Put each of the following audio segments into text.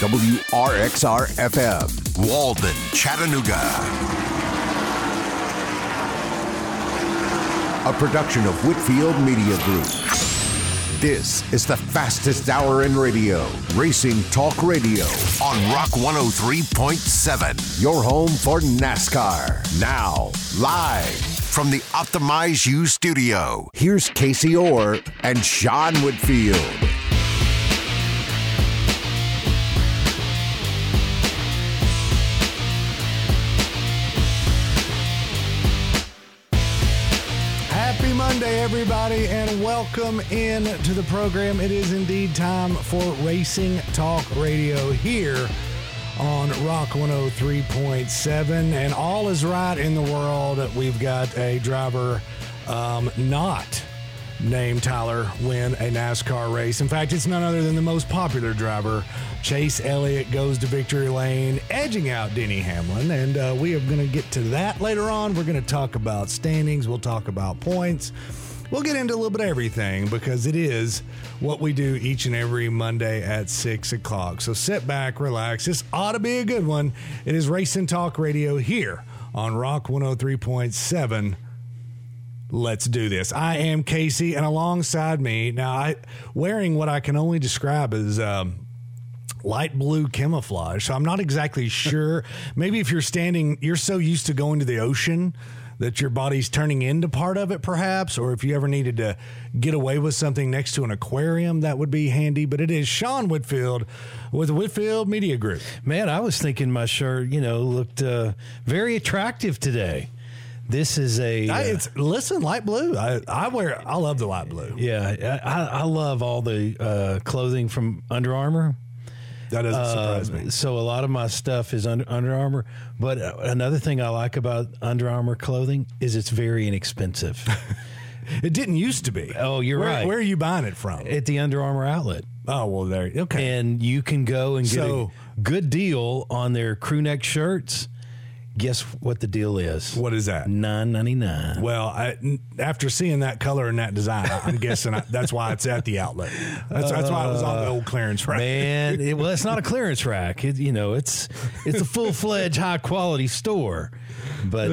WRXR-FM, Walden, Chattanooga. A production of Whitfield Media Group. This is the fastest hour in radio, Racing Talk Radio, on Rock 103.7. Your home for NASCAR. Now, live from the Optimize You studio, here's Casey Orr and Sean Whitfield. Happy Monday, everybody, and welcome in to the program. It is indeed time for Racing Talk Radio here on Rock 103.7, and all is right in the world. We've got a driver not named Tyler win a NASCAR race. In fact, it's none other than the most popular driver. Chase Elliott goes to victory lane, edging out Denny Hamlin, and we are going to get to that later on. We're going to talk about standings. We'll talk about points. We'll get into a little bit of everything because it is what we do each and every Monday at 6 o'clock. So sit back, relax. This ought to be a good one. It is Racing Talk Radio here on Rock 103.7. Let's do this. I am Casey, and alongside me, now wearing what I can only describe as light blue camouflage. So I'm not exactly sure. Maybe if you're standing, you're so used to going to the ocean that your body's turning into part of it, perhaps, or if you ever needed to get away with something next to an aquarium, that would be handy. But it is Sean Whitfield with Whitfield Media Group. Man, I was thinking my shirt, looked very attractive today. This is light blue. I love the light blue. Yeah, I love all the clothing from Under Armour. That doesn't surprise me. So a lot of my stuff is Under Armour. But another thing I like about Under Armour clothing is it's very inexpensive. It didn't used to be. Oh, you're right. Where are you buying it from? At the Under Armour outlet. Oh, well, there. Okay. And you can go and get a good deal on their crew neck shirts. Guess what the deal is? What is that? $9.99. Well, after seeing that color and that design, I'm guessing that's why it's at the outlet. That's why it was on the old clearance rack. Man, it's not a clearance rack. It's a full-fledged, high-quality store. But,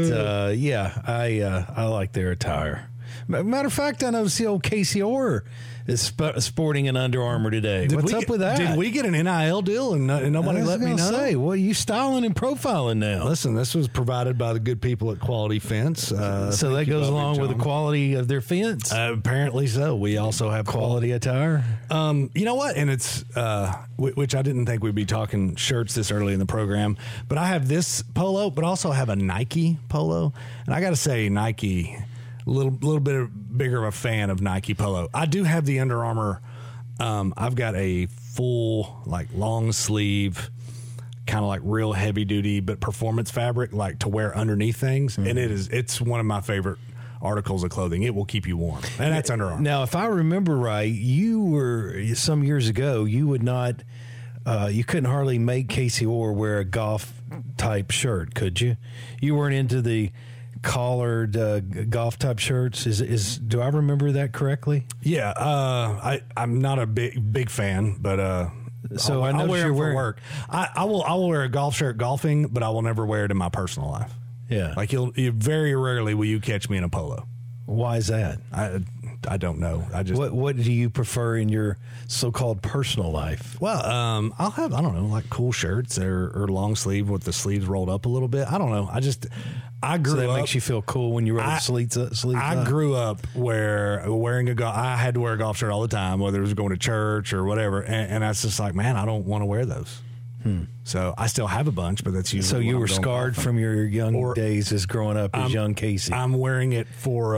I like their attire. Matter of fact, I noticed the old Casey Orr is sporting an Under Armour today. What's up with that? Did we get an NIL deal and nobody let me know? Well, you styling and profiling now. Listen, this was provided by the good people at Quality Fence. So that goes along with the quality of their fence? Apparently so. We also have quality attire. You know what? And it's, which I didn't think we'd be talking shirts this early in the program, but I have this polo, but also have a Nike polo. And I got to say, Nike... little bit bigger of a fan of Nike polo. I do have the Under Armour. I've got a full, long sleeve, kind of real heavy duty, but performance fabric, to wear underneath things. Mm-hmm. And it's one of my favorite articles of clothing. It will keep you warm. And that's Under Armour. Now, if I remember right, you were, some years ago, you would not, you couldn't hardly make Casey Orr wear a golf type shirt, could you? You weren't into the collared golf type shirts. Do I remember that correctly? Yeah, I'm not a big fan, but so I'll wear them for work. I will wear a golf shirt golfing, but I will never wear it in my personal life. Yeah, you very rarely will you catch me in a polo. Why is that? I don't know. What do you prefer in your so-called personal life? Well, I'll have, I don't know, cool shirts or long sleeve with the sleeves rolled up a little bit. I don't know. I grew up. So that makes you feel cool when you roll the sleeves up? I grew up wearing I had to wear a golf shirt all the time, whether it was going to church or whatever. And I was just man, I don't want to wear those. So I still have a bunch, but that's usually. So you were scarred from your young days as growing up as young Casey. I'm wearing it for,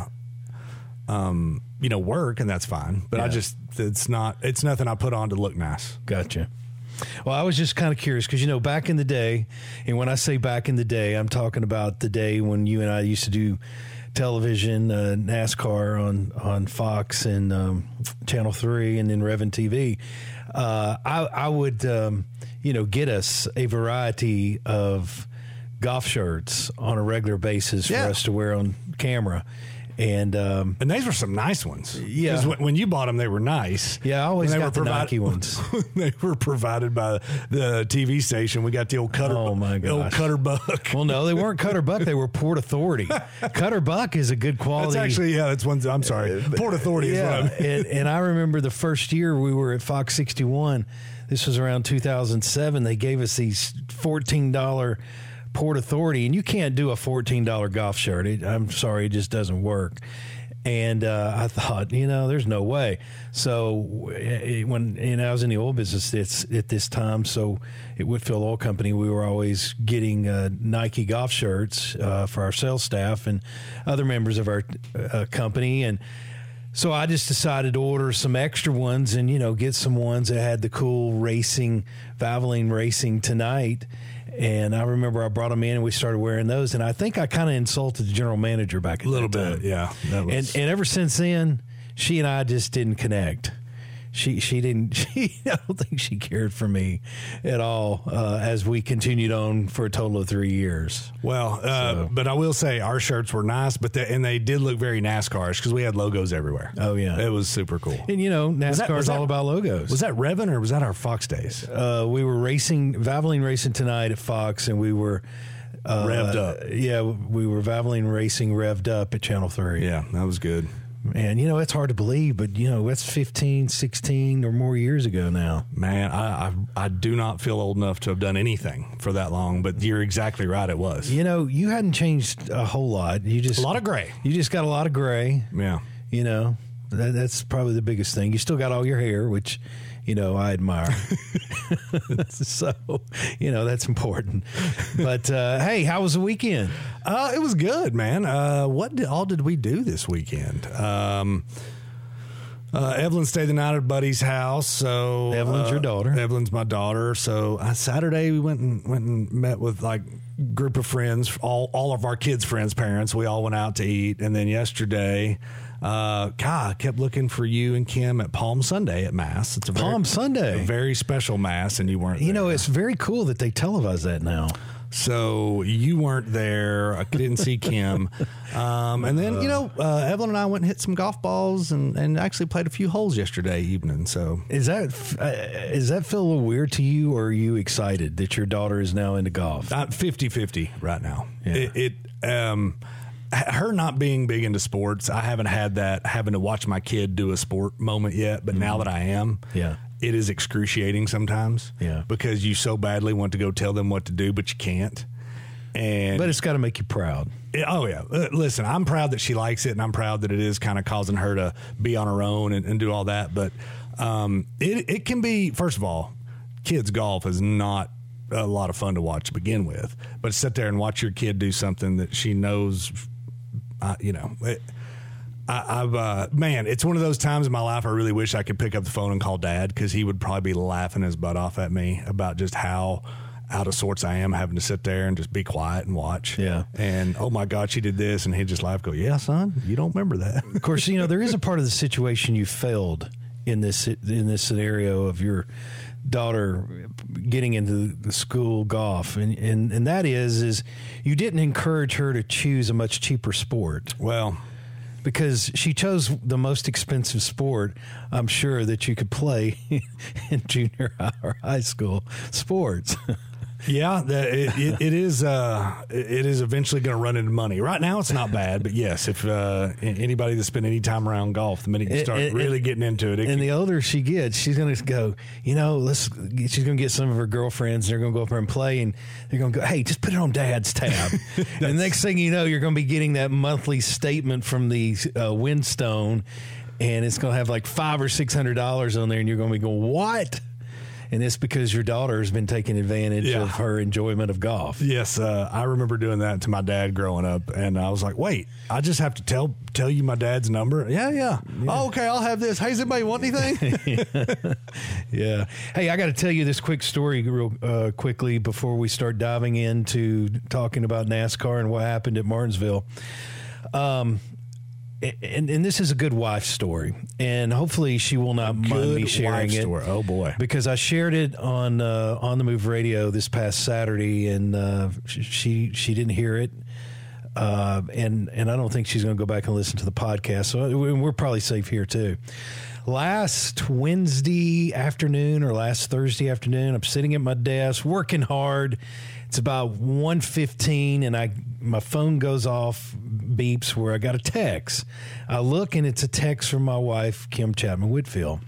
work, and that's fine. But it's nothing I put on to look nice. Gotcha. Well, I was just kind of curious because, back in the day, and when I say back in the day, I'm talking about the day when you and I used to do television, NASCAR on Fox and Channel 3 and then Revin TV. I would, get us a variety of golf shirts on a regular basis for us to wear on camera. And these were some nice ones. Yeah. 'Cause when you bought them, they were nice. Yeah, I always got the Nike ones. They were provided by the TV station. We got the old Cutter. Oh my gosh. Old Cutter Buck. Well, no, they weren't Cutter Buck. They were Port Authority. Cutter Buck is a good quality. That's actually, that's one. I'm sorry. Port Authority is what I mean. and I remember the first year we were at Fox 61. This was around 2007. They gave us these $14 Port Authority, and you can't do a $14 golf shirt. I'm sorry, it just doesn't work. And I thought, there's no way. So when I was in the oil business at this time, so at Whitfield Oil Company, we were always getting Nike golf shirts for our sales staff and other members of our company. And so I just decided to order some extra ones and, get some ones that had the cool racing, Valvoline Racing Tonight. And I remember I brought them in and we started wearing those. And I think I kind of insulted the general manager back at a little that time. bit, yeah. And ever since then, she and I just didn't connect. She didn't. I don't think she cared for me at all as we continued on for a total of 3 years. Well, but I will say our shirts were nice, and they did look very NASCAR-ish because we had logos everywhere. Oh yeah, it was super cool. And NASCAR is all about logos. Was that Revin or was that our Fox days? We were racing Valvoline Racing Tonight at Fox, and we were Revved Up. Yeah, we were Valvoline Racing Revved Up at Channel 3. Yeah, that was good. And, it's hard to believe, but, that's 15, 16 or more years ago now. Man, I do not feel old enough to have done anything for that long, but you're exactly right. It was. You hadn't changed a whole lot. A lot of gray. You just got a lot of gray. Yeah. That's probably the biggest thing. You still got all your hair, which, I admire. So, that's important. But, hey, how was the weekend? It was good, man. What did we do this weekend? Evelyn stayed the night at a buddy's house. So Evelyn's your daughter. Evelyn's my daughter. So Saturday we went and met with group of friends, all of our kids' friends' parents. We all went out to eat, and then yesterday, I kept looking for you and Kim at Palm Sunday at Mass. It's Palm Sunday, a very special Mass, and you weren't. It's very cool that they televise that now. So you weren't there. I didn't see Kim. And then, Evelyn and I went and hit some golf balls and actually played a few holes yesterday evening. So does that feel a little weird to you, or are you excited that your daughter is now into golf? 50-50 right now. Yeah. Her not being big into sports, I haven't had that having to watch my kid do a sport moment yet. But now that I am, it is excruciating sometimes. Yeah. Because you so badly want to go tell them what to do, but you can't. But it's got to make you proud. Oh, yeah. Listen, I'm proud that she likes it, and I'm proud that it is kind of causing her to be on her own and do all that. But it can be, first of all, kids golf is not a lot of fun to watch to begin with. But sit there and watch your kid do something that she knows, man, it's one of those times in my life I really wish I could pick up the phone and call Dad, because he would probably be laughing his butt off at me about just how out of sorts I am having to sit there and just be quiet and watch. Yeah. And, oh, my God, she did this. And he'd just laugh, go, yeah, son, you don't remember that. Of course, there is a part of the situation you failed in this scenario of your daughter getting into the school golf. And that is you didn't encourage her to choose a much cheaper sport. Well, because she chose the most expensive sport, I'm sure, that you could play in junior high or high school sports. Yeah, it is eventually going to run into money. Right now, it's not bad, but yes, if anybody that's spent any time around golf, the minute you start really getting into it, the older she gets, she's going to go, she's going to get some of her girlfriends, and they're going to go up there and play, and they're going to go, hey, just put it on Dad's tab. And the next thing you know, you're going to be getting that monthly statement from the Windstone, and it's going to have like $500 or $600 on there, and you're going to be going, what? And it's because your daughter has been taking advantage of her enjoyment of golf. Yes, I remember doing that to my dad growing up, and I was like, wait, I just have to tell you my dad's number? Yeah. Oh, okay, I'll have this. Hey, does anybody want anything? Yeah. Hey, I got to tell you this quick story real quickly before we start diving into talking about NASCAR and what happened at Martinsville. And this is a good wife story, and hopefully she will not mind me sharing it. Oh boy! Because I shared it on the Move Radio this past Saturday, and she didn't hear it. And I don't think she's going to go back and listen to the podcast. So we're probably safe here too. Last Wednesday afternoon or last Thursday afternoon, I'm sitting at my desk working hard. It's about 1:15 and my phone goes off, beeps, where I got a text. I look and it's a text from my wife, Kim Chapman Whitfield.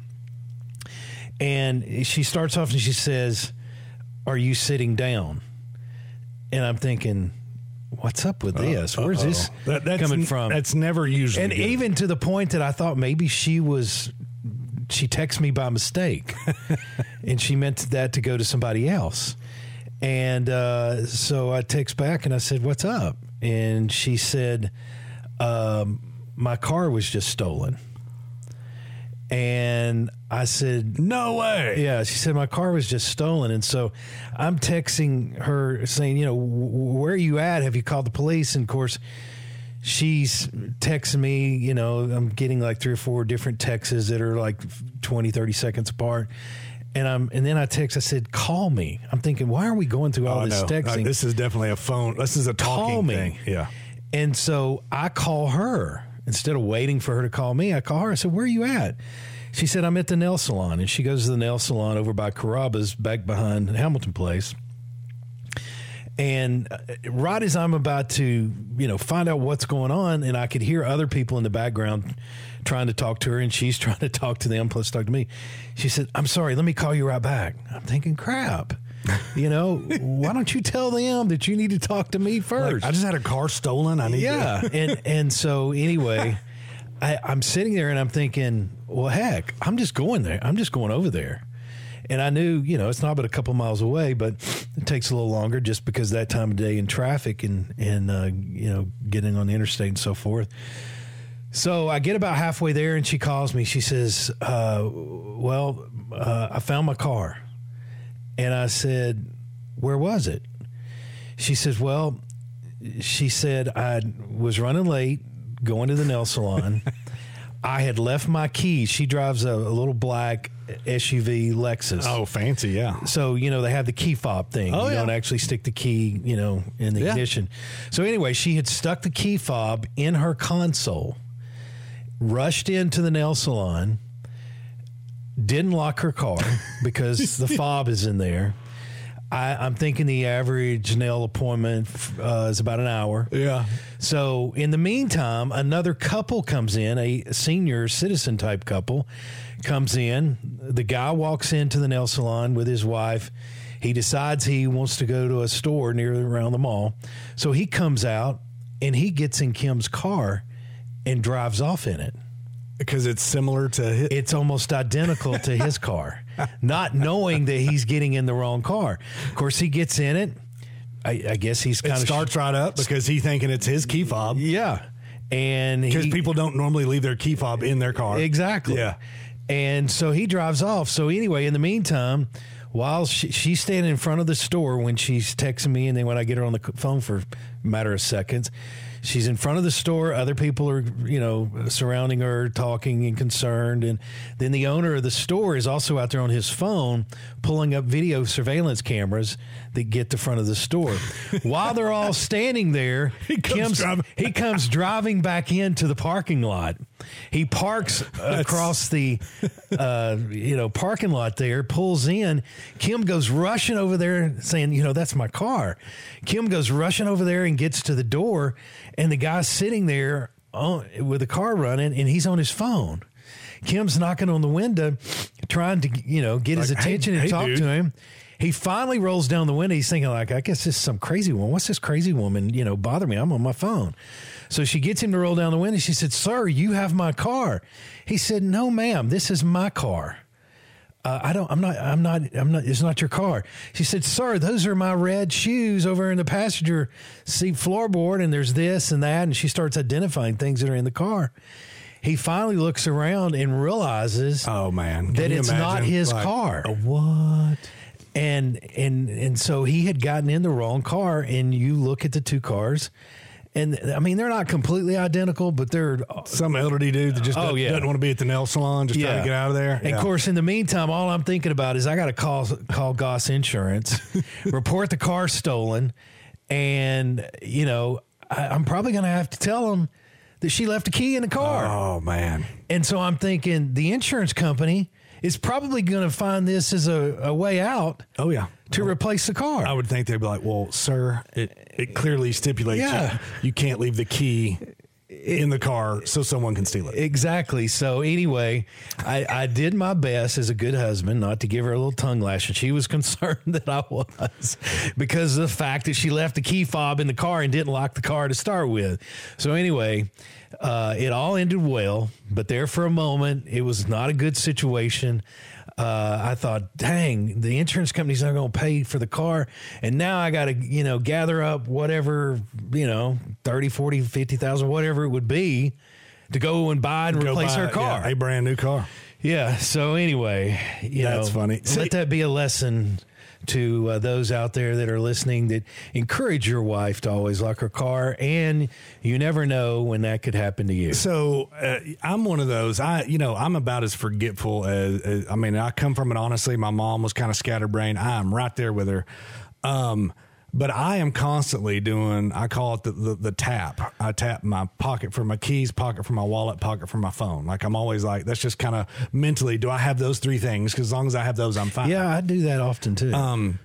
And she starts off and she says, "Are you sitting down?" And I'm thinking, what's up with this? Where's this coming from? That's never usually and good. Even to the point that I thought maybe she texted me by mistake and she meant that to go to somebody else. And so I text back and I said, "What's up?" And she said, "My car was just stolen." And I said, "No way." Yeah, she said, "My car was just stolen." And so I'm texting her saying, "Where are you at? Have you called the police?" And of course, she's texting me, I'm getting like 3 or 4 different texts that are like 20, 30 seconds apart. And then I said, "Call me." I'm thinking, why are we going through all this texting? This is definitely a phone. This is a talking thing. Yeah. And so I call her. Instead of waiting for her to call me, I call her. I said, "Where are you at?" She said, "I'm at the nail salon." And she goes to the nail salon over by Carrabba's, back behind Hamilton Place. And right as I'm about to, find out what's going on, and I could hear other people in the background trying to talk to her, and she's trying to talk to them, plus talk to me. She said, "I'm sorry, let me call you right back." I'm thinking, crap. Why don't you tell them that you need to talk to me first? Like, I just had a car stolen. I need to. And so anyway, I'm sitting there and I'm thinking, well, heck, I'm just going there. I'm just going over there. And I knew, it's not but a couple miles away, but it takes a little longer just because that time of day in traffic and getting on the interstate and so forth. So I get about halfway there and she calls me. She says, I found my car. And I said, "Where was it?" She says, I was running late going to the nail salon. I had left my keys. She drives a little black SUV Lexus. Oh, fancy, yeah. So, they have the key fob thing. You don't actually stick the key, in the ignition. So anyway, she had stuck the key fob in her console, rushed into the nail salon, didn't lock her car because the fob is in there. I'm thinking the average nail appointment is about an hour. Yeah. So in the meantime, another couple comes in, a senior citizen type couple comes in. The guy walks into the nail salon with his wife. He decides he wants to go to a store around the mall. So he comes out and he gets in Kim's car and drives off in it. Because it's similar to his. It's almost identical to his car, not knowing that he's getting in the wrong car. Of course, he gets in it. I guess he's kind of starts right up because he's thinking it's his key fob. Yeah. And because people don't normally leave their key fob in their car. Exactly. Yeah. And so he drives off. So anyway, in the meantime, while she's standing in front of the store when she's texting me, and then when I get her on the phone for a matter of seconds, she's in front of the store. Other people are, surrounding her, talking and concerned. And then the owner of the store is also out there on his phone pulling up video surveillance cameras that get to front of the store. While they're all standing there, he comes driving back into the parking lot. He parks across the, parking lot there, pulls in. Kim goes rushing over there saying, "That's my car." Kim goes rushing over there and gets to the door. And the guy's sitting there with the car running, and he's on his phone. Kim's knocking on the window, trying to, get his attention and talk to him. He finally rolls down the window. He's thinking, I guess this is some crazy woman. What's this crazy woman, bother me? I'm on my phone. So she gets him to roll down the window. She said, "Sir, you have my car." He said, "No, ma'am, this is my car. I'm not, it's not your car." She said, "Sir, those are my red shoes over in the passenger seat floorboard, and there's this and that." And she starts identifying things that are in the car. He finally looks around and realizes, oh man, that it's not his car. What? And so he had gotten in the wrong car, and you look at the two cars. And I mean, they're not completely identical, but they're some elderly dude that just doesn't want to be at the nail salon, just trying to get out of there. And of course, in the meantime, all I'm thinking about is I got to call Goss Insurance, report the car stolen, and I'm probably going to have to tell them that she left a key in the car. Oh, man. And so I'm thinking the insurance company is probably going to find this as a way out. Oh, yeah. To replace the car. I would think they'd be like, well, sir, it clearly stipulates you can't leave the key in the car so someone can steal it. Exactly. So anyway, I did my best as a good husband not to give her a little tongue lash, and she was concerned that I was because of the fact that she left the key fob in the car and didn't lock the car to start with. So anyway, it all ended well, but there for a moment, it was not a good situation. I thought, dang, the insurance company's not going to pay for the car. And now I got to, gather up whatever, 30, 40, 50,000, whatever it would be to go and buy and replace her car. Yeah, a brand new car. Yeah. So anyway, that's funny. Let that be a lesson to those out there that are listening, that encourage your wife to always lock her car, and you never know when that could happen to you. So I'm one of those. I'm about as forgetful as I come from it honestly. My mom was kind of scatterbrained. I'm right there with her. But I am constantly doing, I call it the tap. I tap my pocket for my keys, pocket for my wallet, pocket for my phone. Like I'm always like, that's just kind of mentally, do I have those three things? Because as long as I have those, I'm fine. Yeah, I do that often too.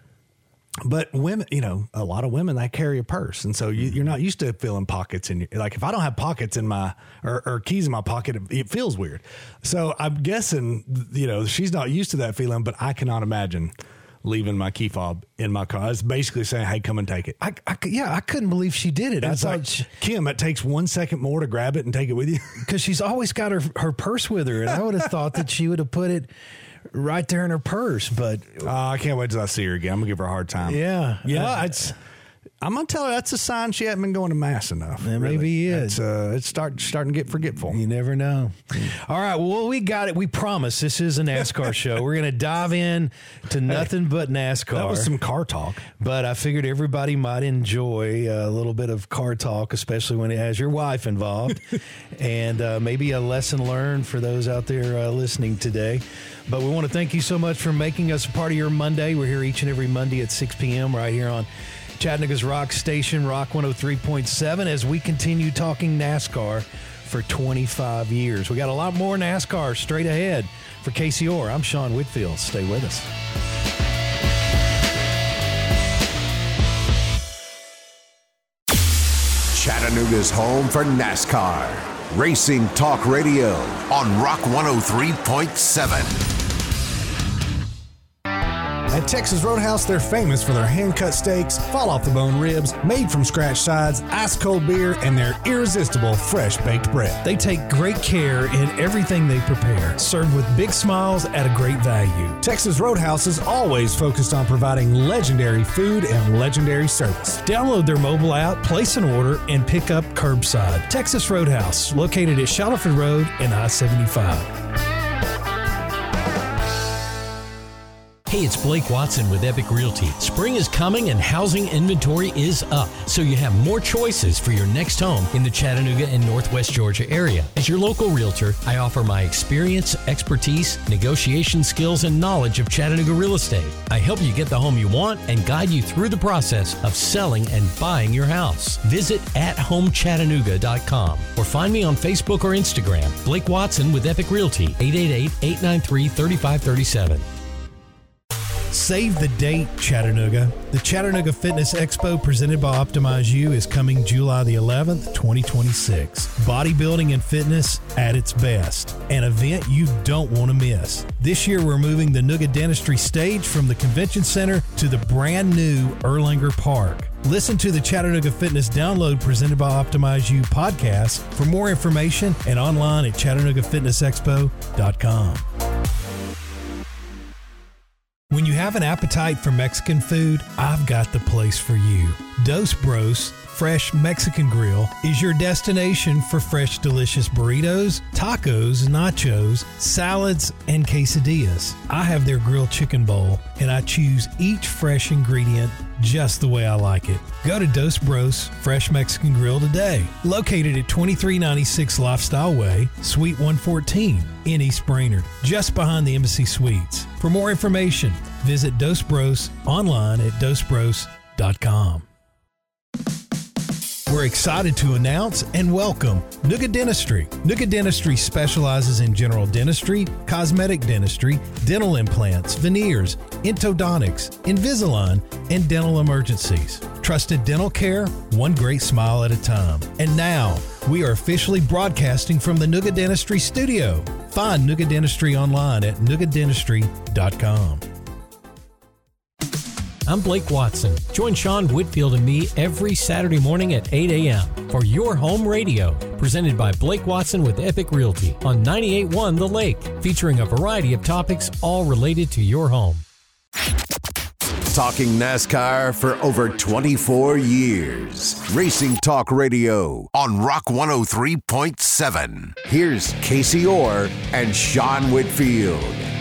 But women, a lot of women, they carry a purse. And so you're not used to feeling pockets in your, like if I don't have pockets in my, or keys in my pocket, it feels weird. So I'm guessing, she's not used to that feeling, but I cannot imagine leaving my key fob in my car. It's basically saying, hey, come and take it. I couldn't believe she did it. I thought, Kim, it takes 1 second more to grab it and take it with you. Because she's always got her purse with her. And I would have thought that she would have put it right there in her purse. But I can't wait till I see her again. I'm going to give her a hard time. Yeah. I'm going to tell her that's a sign she hasn't been going to mass enough. It maybe is. It's starting to get forgetful. You never know. All right. Well, we got it. We promise this is a NASCAR show. We're going to dive in to nothing but NASCAR. That was some car talk. But I figured everybody might enjoy a little bit of car talk, especially when it has your wife involved. And maybe a lesson learned for those out there listening today. But we want to thank you so much for making us a part of your Monday. We're here each and every Monday at 6 p.m. right here on Chattanooga's Rock Station, Rock 103.7, as we continue talking NASCAR for 25 years. We got a lot more NASCAR straight ahead. For Casey Orr, I'm Sean Whitfield. Stay with us. Chattanooga's home for NASCAR. Racing Talk Radio on Rock 103.7. At Texas Roadhouse, they're famous for their hand-cut steaks, fall-off-the-bone ribs, made-from-scratch sides, ice-cold beer, and their irresistible fresh-baked bread. They take great care in everything they prepare, served with big smiles at a great value. Texas Roadhouse is always focused on providing legendary food and legendary service. Download their mobile app, place an order, and pick up curbside. Texas Roadhouse, located at Shallowford Road and I-75. Hey, it's Blake Watson with Epic Realty. Spring is coming and housing inventory is up, so you have more choices for your next home in the Chattanooga and Northwest Georgia area. As your local realtor, I offer my experience, expertise, negotiation skills, and knowledge of Chattanooga real estate. I help you get the home you want and guide you through the process of selling and buying your house. Visit athomechattanooga.com or find me on Facebook or Instagram. Blake Watson with Epic Realty, 888-893-3537. Save the date, Chattanooga. The Chattanooga Fitness Expo presented by Optimize You is coming July the 11th, 2026. Bodybuilding and fitness at its best. An event you don't want to miss. This year we're moving the Nooga Dentistry stage from the Convention Center to the brand new Erlanger Park. Listen to the Chattanooga Fitness Download presented by Optimize You podcast for more information and online at ChattanoogaFitnessExpo.com. When you have an appetite for Mexican food, I've got the place for you. Dos Bros Fresh Mexican Grill is your destination for fresh, delicious burritos, tacos, nachos, salads, and quesadillas. I have their grilled chicken bowl, and I choose each fresh ingredient just the way I like it. Go to Dos Bros Fresh Mexican Grill today. Located at 2396 Lifestyle Way, Suite 114 in East Brainerd, just behind the Embassy Suites. For more information, visit Dos Bros online at dosbros.com. We're excited to announce and welcome Nuga Dentistry. Nuga Dentistry specializes in general dentistry, cosmetic dentistry, dental implants, veneers, endodontics, Invisalign, and dental emergencies. Trusted dental care, one great smile at a time. And now, we are officially broadcasting from the Nuga Dentistry studio. Find Nuga Dentistry online at nugadentistry.com. I'm Blake Watson. Join Sean Whitfield and me every Saturday morning at 8 a.m. for Your Home Radio, presented by Blake Watson with Epic Realty on 98.1 The Lake, featuring a variety of topics all related to your home. Talking NASCAR for over 24 years. Racing Talk Radio on Rock 103.7. Here's Casey Orr and Sean Whitfield.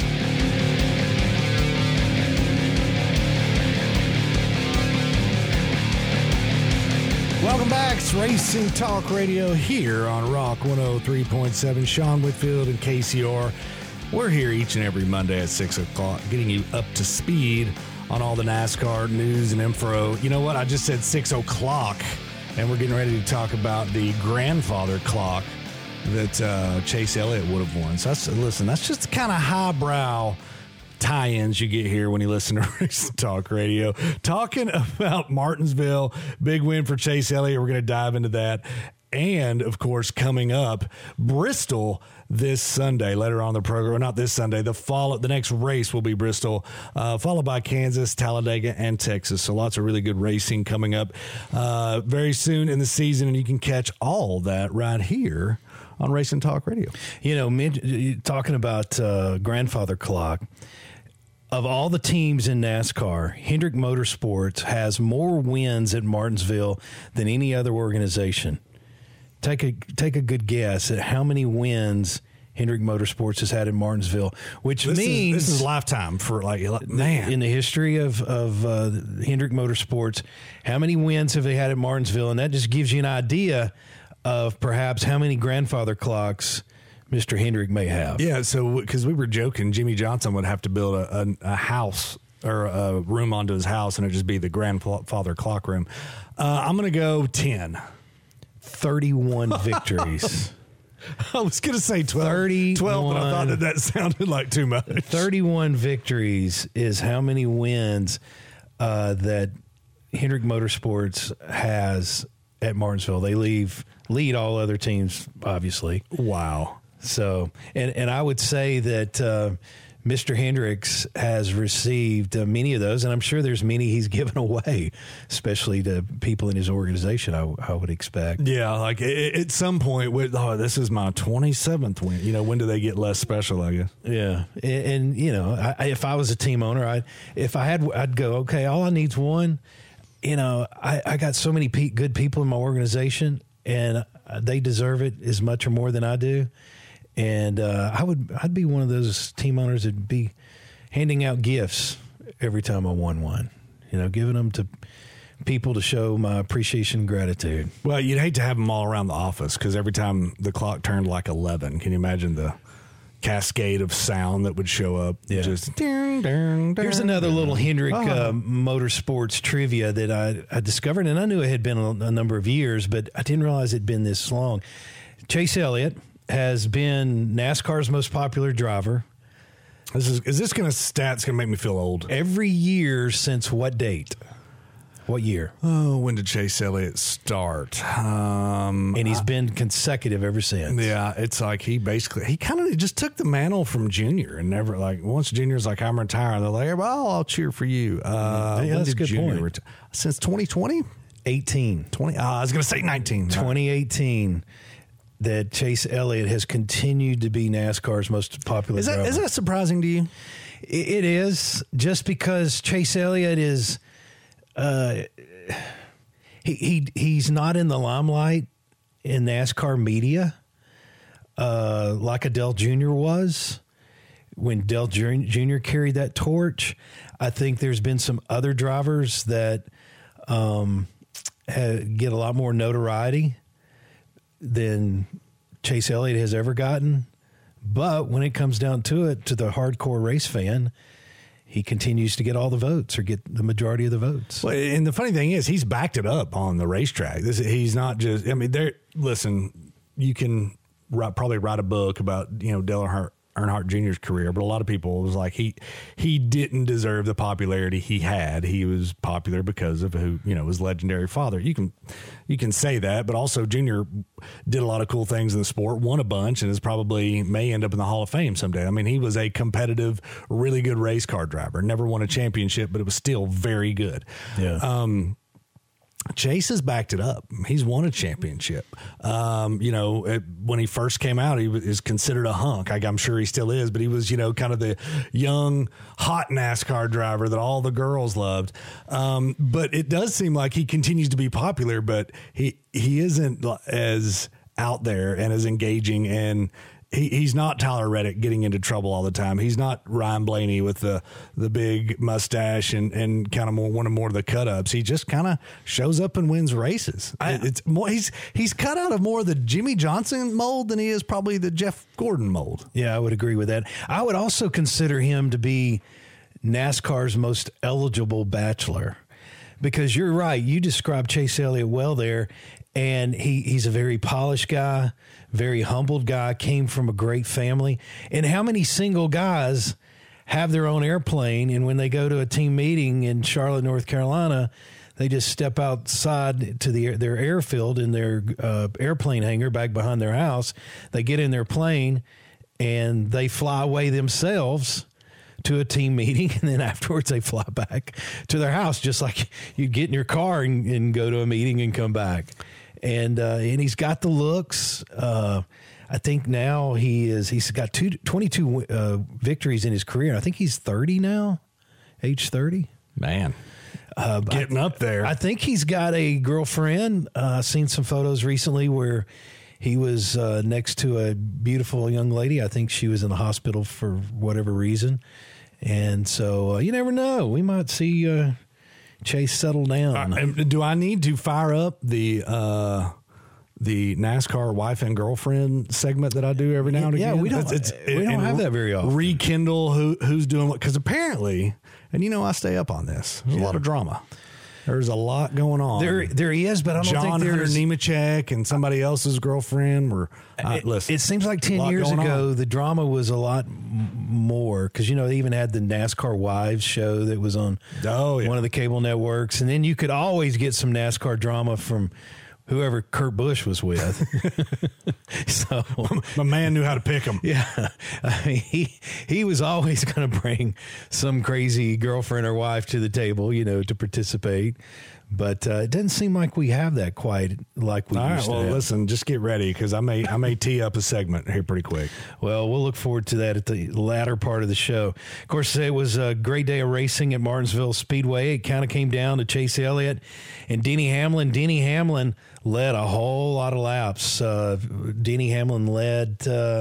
Welcome back. It's Racing Talk Radio here on Rock 103.7. Sean Whitfield and Casey Orr. We're here each and every Monday at 6 o'clock, getting you up to speed on all the NASCAR news and info. You know what? I just said 6 o'clock, and we're getting ready to talk about the grandfather clock that Chase Elliott would have won. So that's just the kind of highbrow tie-ins you get here when you listen to Racing Talk Radio. Talking about Martinsville, big win for Chase Elliott. We're going to dive into that. And, of course, coming up, Bristol this Sunday. Later on the program, not this Sunday, the next race will be Bristol, followed by Kansas, Talladega, and Texas. So lots of really good racing coming up very soon in the season, and you can catch all that right here on Racing Talk Radio. You know, talking about grandfather clock, of all the teams in NASCAR, Hendrick Motorsports has more wins at Martinsville than any other organization. Take a good guess at how many wins Hendrick Motorsports has had in Martinsville, which means this is lifetime for man in the history of Hendrick Motorsports. How many wins have they had at Martinsville? And that just gives you an idea of perhaps how many grandfather clocks Mr. Hendrick may have. Yeah, so because we were joking, Jimmy Johnson would have to build a house or a room onto his house, and it'd just be the grandfather clock room. I'm going to go 10. 31 victories. I was going to say 12, but I thought that sounded like too much. 31 victories is how many wins that Hendrick Motorsports has at Martinsville. They lead all other teams, obviously. Wow. So, and I would say that Mr. Hendricks has received many of those, and I'm sure there's many he's given away, especially to people in his organization, I would expect. Yeah, like at some point, this is my 27th win. You know, when do they get less special, I guess? Yeah, and you know, if I was a team owner, I'd go, okay, all I need's one. You know, I got so many good people in my organization, and they deserve it as much or more than I do. And I'd be one of those team owners that'd be handing out gifts every time I won one. You know, giving them to people to show my appreciation and gratitude. Well, you'd hate to have them all around the office because every time the clock turned like 11, can you imagine the cascade of sound that would show up? Yeah. Just ding, ding, ding. Here's another little Hendrick Motorsports trivia that I discovered, and I knew it had been a number of years, but I didn't realize it'd been this long. Chase Elliott has been NASCAR's most popular driver. Is this stats gonna make me feel old? Every year since what date? What year? Oh, when did Chase Elliott start? And he's been consecutive ever since. Yeah, it's like he kind of just took the mantle from Junior and never once Junior's like, I'm retiring, they're like, oh, I'll cheer for you. That's a good point. Since 2020? 18. 20. I was going to say 19. 2018. That Chase Elliott has continued to be NASCAR's most popular driver. Is that surprising to you? It is, just because Chase Elliott is he's not in the limelight in NASCAR media like a Dale Jr. was. When Dale Jr. carried that torch, I think there's been some other drivers that get a lot more notoriety than Chase Elliott has ever gotten. But when it comes down to it, to the hardcore race fan, he continues to get all the votes or get the majority of the votes. Well, and the funny thing is, he's backed it up on the racetrack. He's not just. I mean, listen, you can probably write a book about Dale Earnhardt Jr.'s career, but a lot of people was like he didn't deserve the popularity he had. He was popular because of who his legendary father. You can say that, but also Jr. did a lot of cool things in the sport, won a bunch, and may end up in the Hall of Fame someday. I mean, he was a competitive, really good race car driver. Never won a championship, but it was still very good. Yeah. Chase has backed it up. He's won a championship. When he first came out, he was considered a hunk. I'm sure he still is, but he was, kind of the young, hot NASCAR driver that all the girls loved. But it does seem like he continues to be popular, but he isn't as out there and as engaging, and he's not Tyler Reddick getting into trouble all the time. He's not Ryan Blaney with the big mustache and kind of more of the cut-ups. He just kind of shows up and wins races. It's more he's cut out of more of the Jimmy Johnson mold than he is probably the Jeff Gordon mold. Yeah, I would agree with that. I would also consider him to be NASCAR's most eligible bachelor, because you're right. You described Chase Elliott well there, and he's a very polished guy, very humbled guy, came from a great family. And how many single guys have their own airplane, and when they go to a team meeting in Charlotte, North Carolina, they just step outside to their airfield in their airplane hangar back behind their house. They get in their plane, and they fly away themselves to a team meeting, and then afterwards they fly back to their house, just like you get in your car and go to a meeting and come back. And he's got the looks. I think now he's got 22 victories in his career. I think he's 30 now, age 30. Man, getting up there. I think he's got a girlfriend. Seen some photos recently where he was next to a beautiful young lady. I think she was in the hospital for whatever reason. And so you never know. We might see Chase settle down. Do I need to fire up the NASCAR wife and girlfriend segment that I do every now and again? Yeah, we don't have that very often. Rekindle who's doing what, because apparently, and I stay up on this. There's a lot of drama. There's a lot going on. There is, but I don't think there's John Hunter Nemechek and somebody else's girlfriend were. Listen, it seems like 10 years ago the drama was a lot more, because they even had the NASCAR Wives show that was on one of the cable networks, and then you could always get some NASCAR drama from whoever Kurt Busch was with. So my man knew how to pick him. Yeah, I mean, he was always going to bring some crazy girlfriend or wife to the table, to participate. But it doesn't seem like we have that quite like we used to have. Listen, just get ready, because I may tee up a segment here pretty quick. Well, we'll look forward to that at the latter part of the show. Of course, it was a great day of racing at Martinsville Speedway. It kind of came down to Chase Elliott and Denny Hamlin. Denny Hamlin led a whole lot of laps. Denny Hamlin led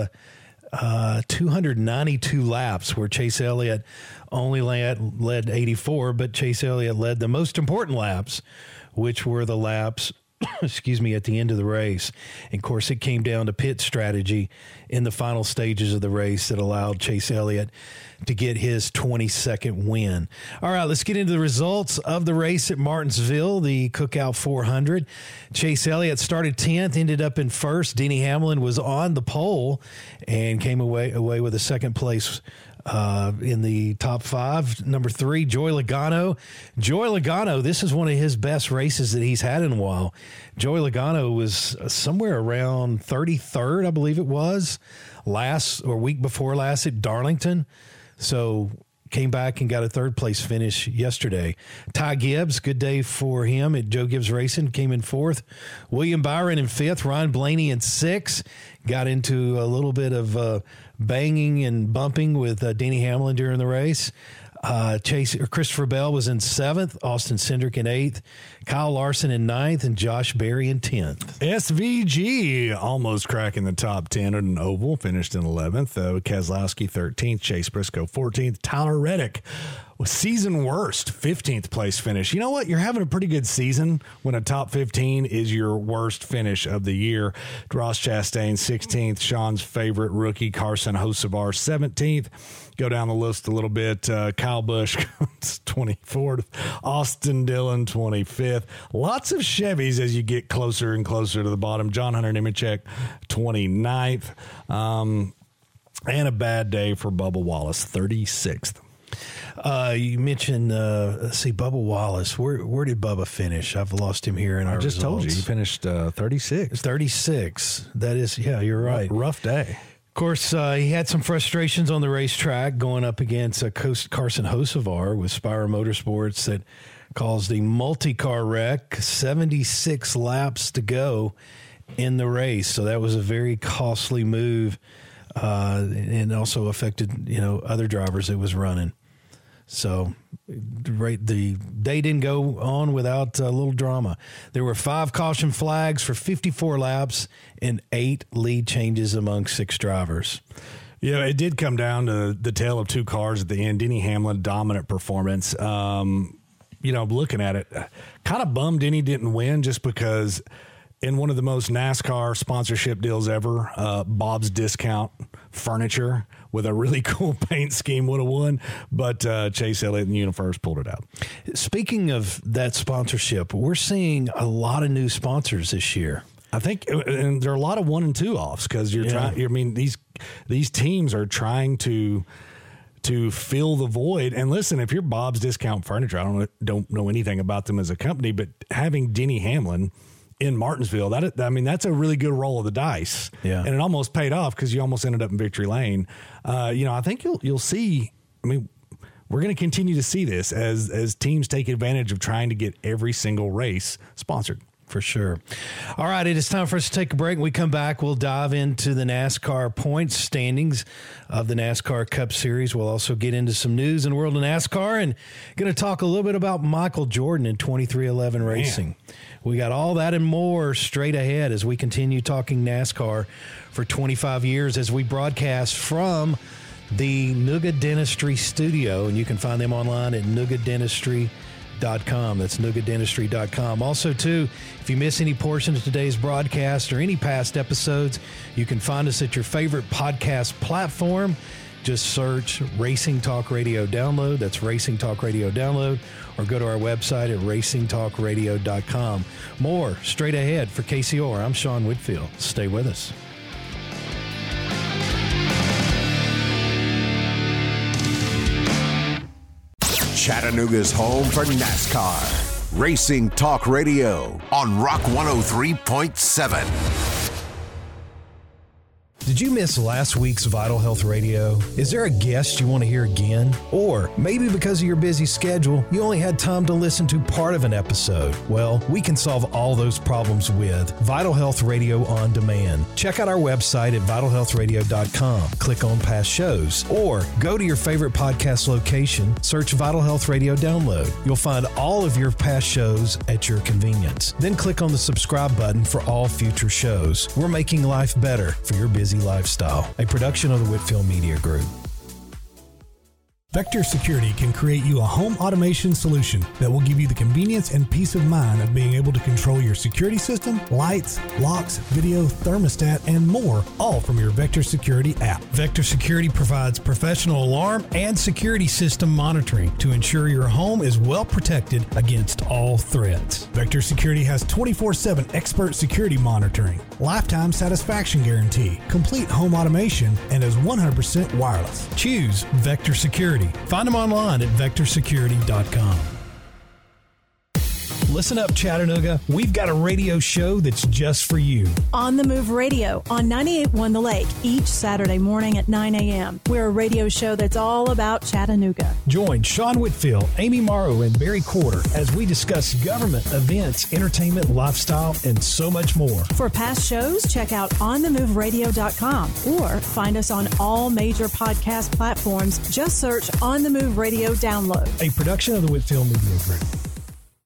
292 laps, where Chase Elliott only led 84, but Chase Elliott led the most important laps, which were the laps at the end of the race. And of course, it came down to pit strategy in the final stages of the race that allowed Chase Elliott to get his 22nd win. All right, let's get into the results of the race at Martinsville, the Cookout 400. Chase Elliott started 10th, ended up in first. Denny Hamlin was on the pole and came away with a second place in the top five. Number 3, Joey Logano. Joey Logano, this is one of his best races that he's had in a while. Joey Logano was somewhere around 33rd, I believe it was, week before last at Darlington. So came back and got a third place finish yesterday. Ty Gibbs, good day for him at Joe Gibbs Racing, came in 4th. William Byron in 5th. Ryan Blaney in 6th. Got into a little bit of banging and bumping with Denny Hamlin during the race. Christopher Bell was in 7th, Austin Cindric in 8th, Kyle Larson in 9th, and Josh Berry in 10th. SVG almost cracking the top 10 at an oval, finished in 11th. Keselowski 13th, Chase Briscoe 14th, Tyler Reddick season worst 15th place finish. You know what? You're having a pretty good season when a top 15 is your worst finish of the year. Ross Chastain 16th, Sean's favorite rookie Carson Hocevar 17th. Go down the list a little bit. Kyle Busch comes 24th. Austin Dillon 25th. Lots of Chevys as you get closer and closer to the bottom. John Hunter Nemechek 29th. And a bad day for Bubba Wallace 36th. You mentioned, Bubba Wallace. Where did Bubba finish? I've lost him here in our results. told you. He finished 36. 36. That is, yeah, you're right. Rough day. Of course, he had some frustrations on the racetrack going up against Carson Hocevar with Spire Motorsports that caused a multi-car wreck, 76 laps to go in the race. So that was a very costly move and also affected, other drivers that was running. So the day didn't go on without a little drama. There were 5 caution flags for 54 laps and 8 lead changes among 6 drivers. Yeah, it did come down to the tale of 2 cars at the end. Denny Hamlin, dominant performance. Looking at it, kind of bummed Denny didn't win just because in one of the most NASCAR sponsorship deals ever, Bob's Discount Furniture with a really cool paint scheme would have won, but Chase Elliott and UniFirst pulled it out. Speaking of that sponsorship, we're seeing a lot of new sponsors this year. I think, and there are a lot of 1 and 2 offs because you're trying. I mean, these teams are trying to fill the void. And listen, if you're Bob's Discount Furniture, I don't know anything about them as a company, but having Denny Hamlin in Martinsville, that's a really good roll of the dice. Yeah. And it almost paid off because you almost ended up in victory lane. I think you'll see, we're going to continue to see this as teams take advantage of trying to get every single race sponsored. For sure. All right, it is time for us to take a break. When we come back, we'll dive into the NASCAR points standings of the NASCAR Cup Series. We'll also get into some news in the world of NASCAR and going to talk a little bit about Michael Jordan in 2311 racing. Man. We got all that and more straight ahead as we continue talking NASCAR for 25 years as we broadcast from the Nuga Dentistry Studio, and you can find them online at nugadentistry.com. That's nugadentistry.com. Also, too, if you miss any portion of today's broadcast or any past episodes, you can find us at your favorite podcast platform. Just search Racing Talk Radio Download. That's Racing Talk Radio Download. Or go to our website at racingtalkradio.com. More straight ahead for KCOR. I'm Sean Whitfield. Stay with us. Chattanooga's home for NASCAR. Racing Talk Radio on Rock 103.7. Did you miss last week's Vital Health Radio? Is there a guest you want to hear again? Or maybe because of your busy schedule, you only had time to listen to part of an episode. Well, we can solve all those problems with Vital Health Radio On Demand. Check out our website at vitalhealthradio.com. Click on past shows or go to your favorite podcast location, search Vital Health Radio Download. You'll find all of your past shows at your convenience. Then click on the subscribe button for all future shows. We're making life better for your busy lifestyle. A production of the Whitfield Media Group. Vector Security can create you a home automation solution that will give you the convenience and peace of mind of being able to control your security system, lights, locks, video, thermostat, and more, all from your Vector Security app. Vector Security provides professional alarm and security system monitoring to ensure your home is well protected against all threats. Vector Security has 24/7 expert security monitoring, lifetime satisfaction guarantee, complete home automation, and is 100% wireless. Choose Vector Security. Find them online at vectorsecurity.com. Listen up, Chattanooga. We've got a radio show that's just for you. On the Move Radio on 98.1 The Lake each Saturday morning at 9 a.m. We're a radio show that's all about Chattanooga. Join Sean Whitfield, Amy Morrow, and Barry Quarter as we discuss government, events, entertainment, lifestyle, and so much more. For past shows, check out onthemoveradio.com or find us on all major podcast platforms. Just search On the Move Radio Download. A production of the Whitfield Media Group.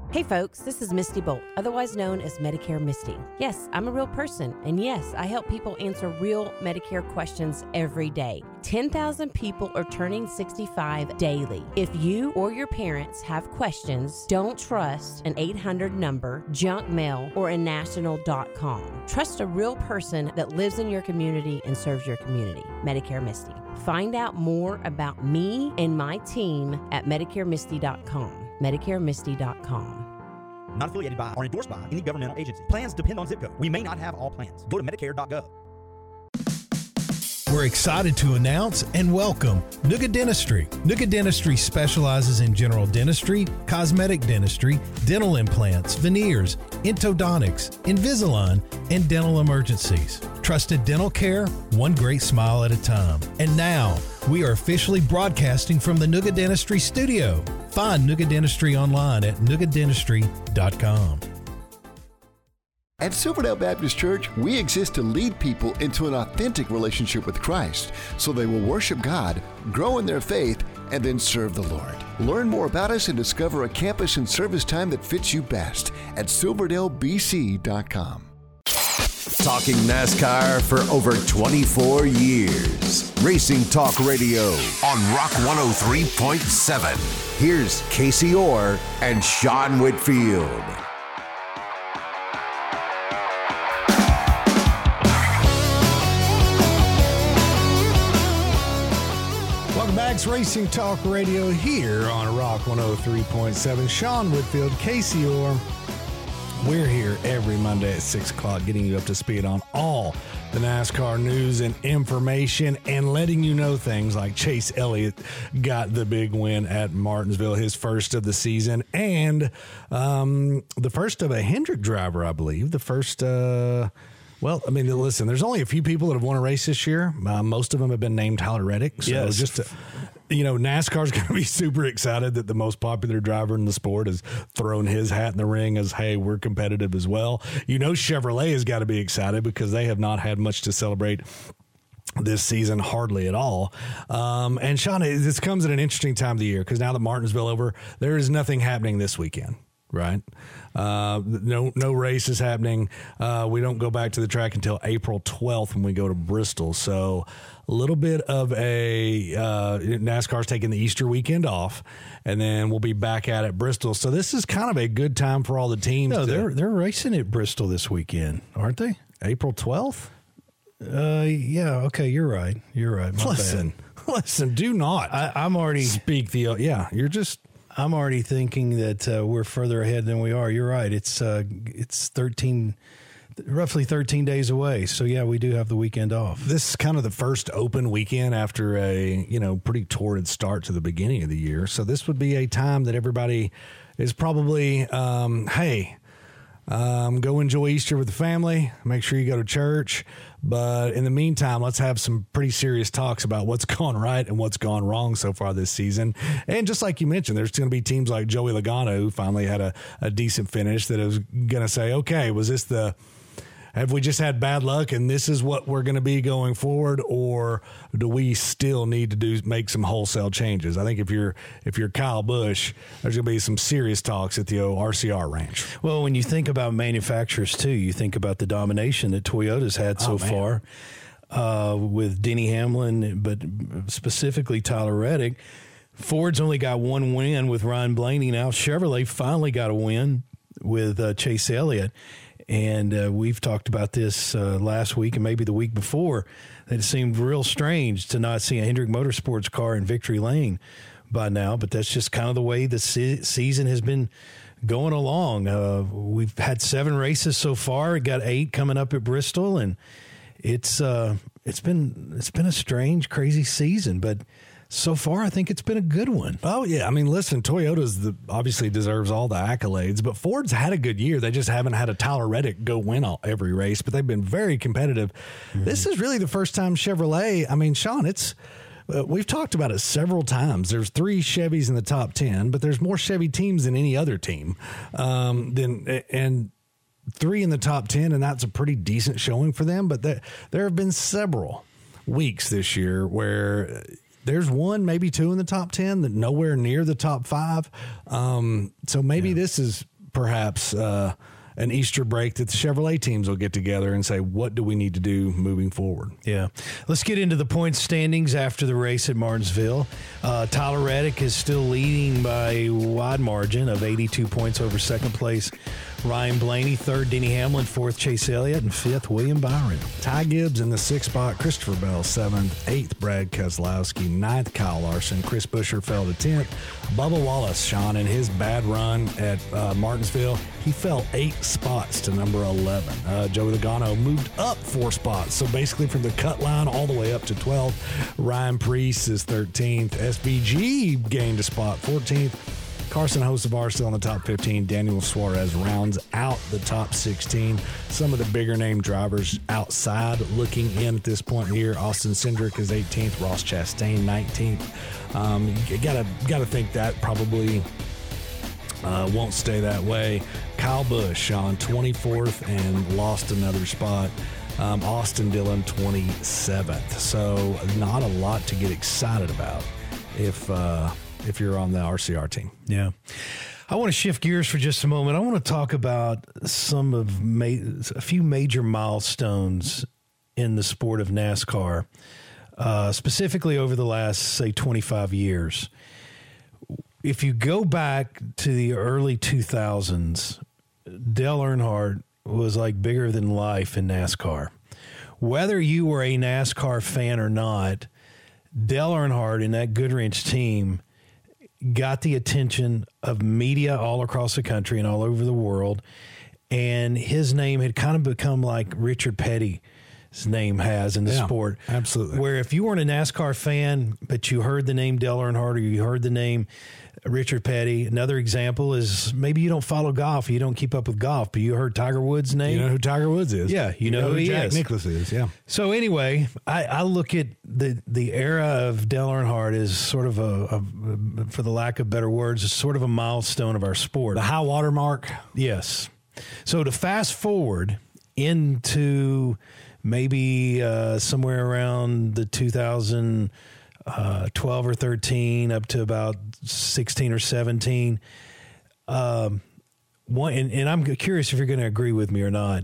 Hey folks, this is Misty Bolt, otherwise known as Medicare Misty. Yes, I'm a real person, and yes, I help people answer real Medicare questions every day. 10,000 people are turning 65 daily. If you or your parents have questions, don't trust an 800 number, junk mail, or a national.com. Trust a real person that lives in your community and serves your community. Medicare Misty. Find out more about me and my team at MedicareMisty.com. MedicareMisty.com. Not affiliated by or endorsed by any governmental agency. Plans depend on zip code. We may not have all plans. Go to Medicare.gov. We're excited to announce and welcome Nuga Dentistry. Nuga Dentistry specializes in general dentistry, cosmetic dentistry, dental implants, veneers, endodontics, Invisalign, and dental emergencies. Trusted dental care, one great smile at a time. And now, we are officially broadcasting from the Nuga Dentistry studio. Find Nuga Dentistry online at nugadentistry.com. At Silverdale Baptist Church, we exist to lead people into an authentic relationship with Christ so they will worship God, grow in their faith, and then serve the Lord. Learn more about us and discover a campus and service time that fits you best at silverdalebc.com. Talking NASCAR for over 24 years. Racing Talk Radio on Rock 103.7. Here's Casey Orr and Sean Whitfield. Welcome back to Racing Talk Radio here on Rock 103.7. Sean Whitfield, Casey Orr. We're here every Monday at 6 o'clock getting you up to speed on all the NASCAR news and information and letting you know things like Chase Elliott got the big win at Martinsville, his first of the season, and the first of a Hendrick driver, I believe. The first... Well, I mean, listen, there's only a few people that have won a race this year. Most of them have been named Tyler Reddick. So yes. just, NASCAR's going to be super excited that the most popular driver in the sport has thrown his hat in the ring as, hey, we're competitive as well. Chevrolet has got to be excited because they have not had much to celebrate this season, hardly at all. And Sean, this comes at an interesting time of the year because now that Martinsville over, there is nothing happening this weekend. Right. No race is happening. We don't go back to the track until April 12th when we go to Bristol. So a little bit of a NASCAR's taking the Easter weekend off, and then we'll be back at Bristol. So this is kind of a good time for all the teams. No, they're racing at Bristol this weekend, aren't they? April 12th? Yeah. Okay. You're right. Listen, do not. I'm already speak the, I'm already thinking that we're further ahead than we are. You're right. It's roughly 13 days away. So yeah, we do have the weekend off. This is kind of the first open weekend after a, pretty torrid start to the beginning of the year. So this would be a time that everybody is probably, go enjoy Easter with the family. Make sure you go to church. But in the meantime, let's have some pretty serious talks about what's gone right and what's gone wrong so far this season. And just like you mentioned, there's going to be teams like Joey Logano, who finally had a decent finish, that is going to say, okay, have we just had bad luck and this is what we're going to be going forward, or do we still need to make some wholesale changes? I think if you're Kyle Busch, there's going to be some serious talks at the RCR ranch. Well, when you think about manufacturers too, you think about the domination that Toyota's had so far with Denny Hamlin, but specifically Tyler Reddick. Ford's only got one win with Ryan Blaney. Now Chevrolet finally got a win with Chase Elliott. And we've talked about this last week and maybe the week before, that it seemed real strange to not see a Hendrick Motorsports car in victory lane by now. But that's just kind of the way the season has been going along. We've had 7 races so far. We got 8 coming up at Bristol, and it's been a strange, crazy season, but so far, I think it's been a good one. Oh, yeah. I mean, listen, Toyota's obviously deserves all the accolades, but Ford's had a good year. They just haven't had a Tyler Reddick go win every race, but they've been very competitive. Mm-hmm. This is really the first time Chevrolet, I mean, Sean, we've talked about it several times. There's 3 Chevys in the top 10, but there's more Chevy teams than any other team. And 3 in the top 10, and that's a pretty decent showing for them. But there have been several weeks this year where there's 1, maybe 2 in the top 10 that nowhere near the top 5. So maybe this is perhaps an Easter break that the Chevrolet teams will get together and say, what do we need to do moving forward? Yeah. Let's get into the point standings after the race at Martinsville. Tyler Reddick is still leading by a wide margin of 82 points over second place Ryan Blaney, third Denny Hamlin, fourth Chase Elliott, and fifth William Byron. Ty Gibbs in the sixth spot, Christopher Bell seventh, eighth Brad Keselowski, ninth Kyle Larson, Chris Buescher fell to 10th. Bubba Wallace, Sean, in his bad run at Martinsville, he fell 8 spots to number 11. Joey Logano moved up 4 spots, so basically from the cut line all the way up to 12th. Ryan Preece is 13th. SVG gained a spot, 14th. Carson Hocevar still in the top 15. Daniel Suarez rounds out the top 16. Some of the bigger name drivers outside looking in at this point in the year. Austin Cindric is 18th. Ross Chastain 19th. You gotta think that probably won't stay that way. Kyle Busch on 24th and lost another spot. Austin Dillon 27th. So not a lot to get excited about if you're on the RCR team. Yeah. I want to shift gears for just a moment. I want to talk about a few major milestones in the sport of NASCAR, specifically over the last, say, 25 years. If you go back to the early 2000s, Dale Earnhardt was like bigger than life in NASCAR. Whether you were a NASCAR fan or not, Dale Earnhardt and that Goodwrench team got the attention of media all across the country and all over the world, and his name had kind of become like Richard Petty's name has in the sport. Absolutely. Where if you weren't a NASCAR fan, but you heard the name Dale Earnhardt or you heard the name Richard Petty. Another example is maybe you don't follow golf, you don't keep up with golf, but you heard Tiger Woods' name. You know who Tiger Woods is. Yeah, you know who he Jack is. Nicklaus is, yeah. So anyway, I look at the era of Dale Earnhardt as sort of a, for the lack of better words, is sort of a milestone of our sport. The high water mark. Yes. So to fast forward into maybe somewhere around the 2012 or 13 up to about 16 or 17. And I'm curious if you're going to agree with me or not.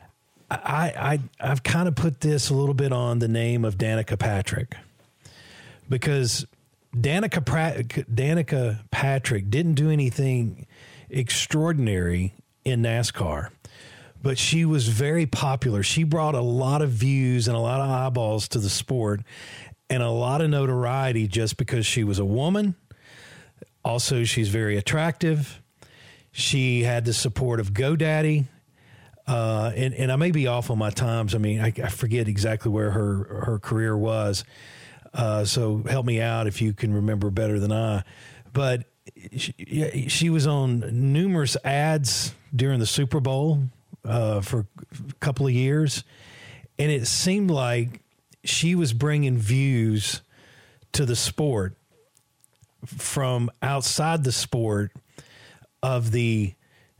I've kind of put this a little bit on the name of Danica Patrick, because Danica Patrick didn't do anything extraordinary in NASCAR, but she was very popular. She brought a lot of views and a lot of eyeballs to the sport and a lot of notoriety just because she was a woman. Also, she's very attractive. She had the support of GoDaddy. And I may be off on my times. I mean, I forget exactly where her career was. So help me out if you can remember better than I. But she was on numerous ads during the Super Bowl for a couple of years. And it seemed like she was bringing views to the sport from outside the sport of the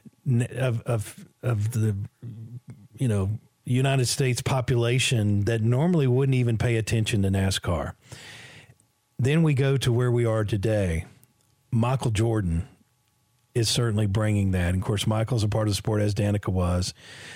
United States population that normally wouldn't even pay attention to NASCAR. Then we go to where we are today. Michael Jordan is certainly bringing that. And of course, Michael's a part of the sport, as Danica was.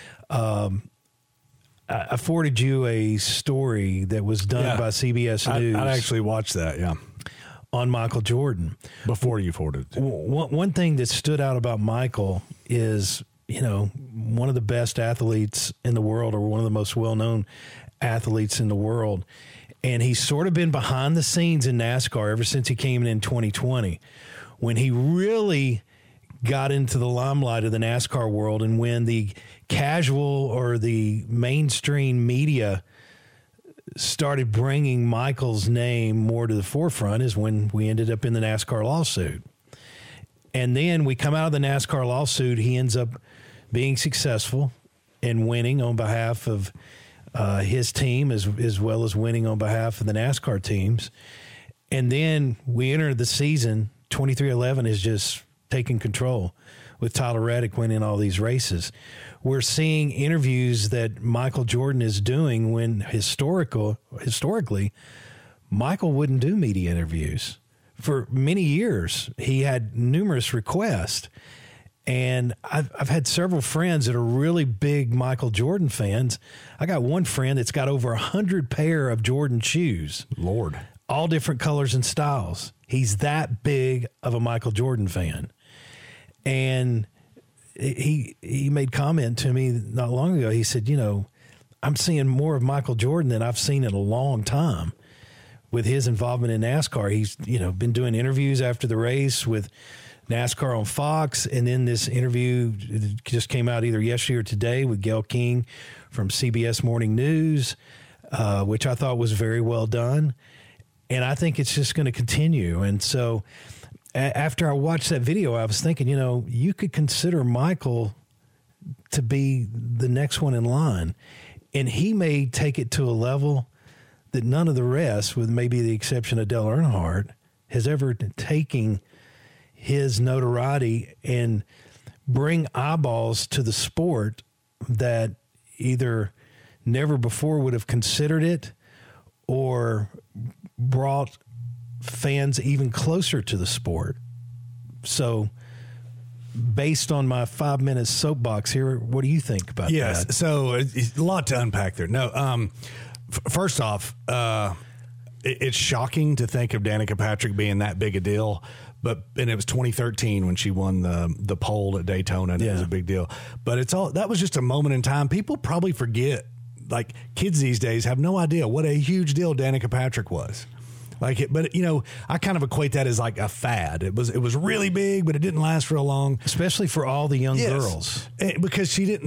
I forwarded you a story that was done by CBS News. I actually watched that, yeah. On Michael Jordan. Before you forwarded it. One thing that stood out about Michael is, one of the best athletes in the world, or one of the most well-known athletes in the world. And he's sort of been behind the scenes in NASCAR ever since he came in 2020, when he really got into the limelight of the NASCAR world, and when the casual or the mainstream media started bringing Michael's name more to the forefront is when we ended up in the NASCAR lawsuit. And then we come out of the NASCAR lawsuit, he ends up being successful and winning on behalf of his team as well as winning on behalf of the NASCAR teams. And then we enter the season, 23-11 is just taking control with Tyler Reddick winning all these races. We're seeing interviews that Michael Jordan is doing when historically, Michael wouldn't do media interviews. For many years, he had numerous requests. And I've had several friends that are really big Michael Jordan fans. I got one friend that's got over 100 pair of Jordan shoes. Lord. All different colors and styles. He's that big of a Michael Jordan fan. And he made comment to me not long ago. He said, I'm seeing more of Michael Jordan than I've seen in a long time with his involvement in NASCAR. He's, been doing interviews after the race with NASCAR on Fox, and then this interview just came out either yesterday or today with Gayle King from CBS Morning News, which I thought was very well done. And I think it's just going to continue. And so after I watched that video, I was thinking, you could consider Michael to be the next one in line. And he may take it to a level that none of the rest, with maybe the exception of Dale Earnhardt, has ever taken his notoriety and bring eyeballs to the sport that either never before would have considered it or brought fans even closer to the sport. So based on my 5-minute soapbox here, what do you think about that? Yes, so it's a lot to unpack there. No, first off, it's shocking to think of Danica Patrick being that big a deal. And it was 2013 when she won the pole at Daytona, and it was a big deal. But that was just a moment in time. People probably forget, like kids these days have no idea what a huge deal Danica Patrick was. I kind of equate that as like a fad. It was really big, but it didn't last real long, especially for all the young girls, because she didn't.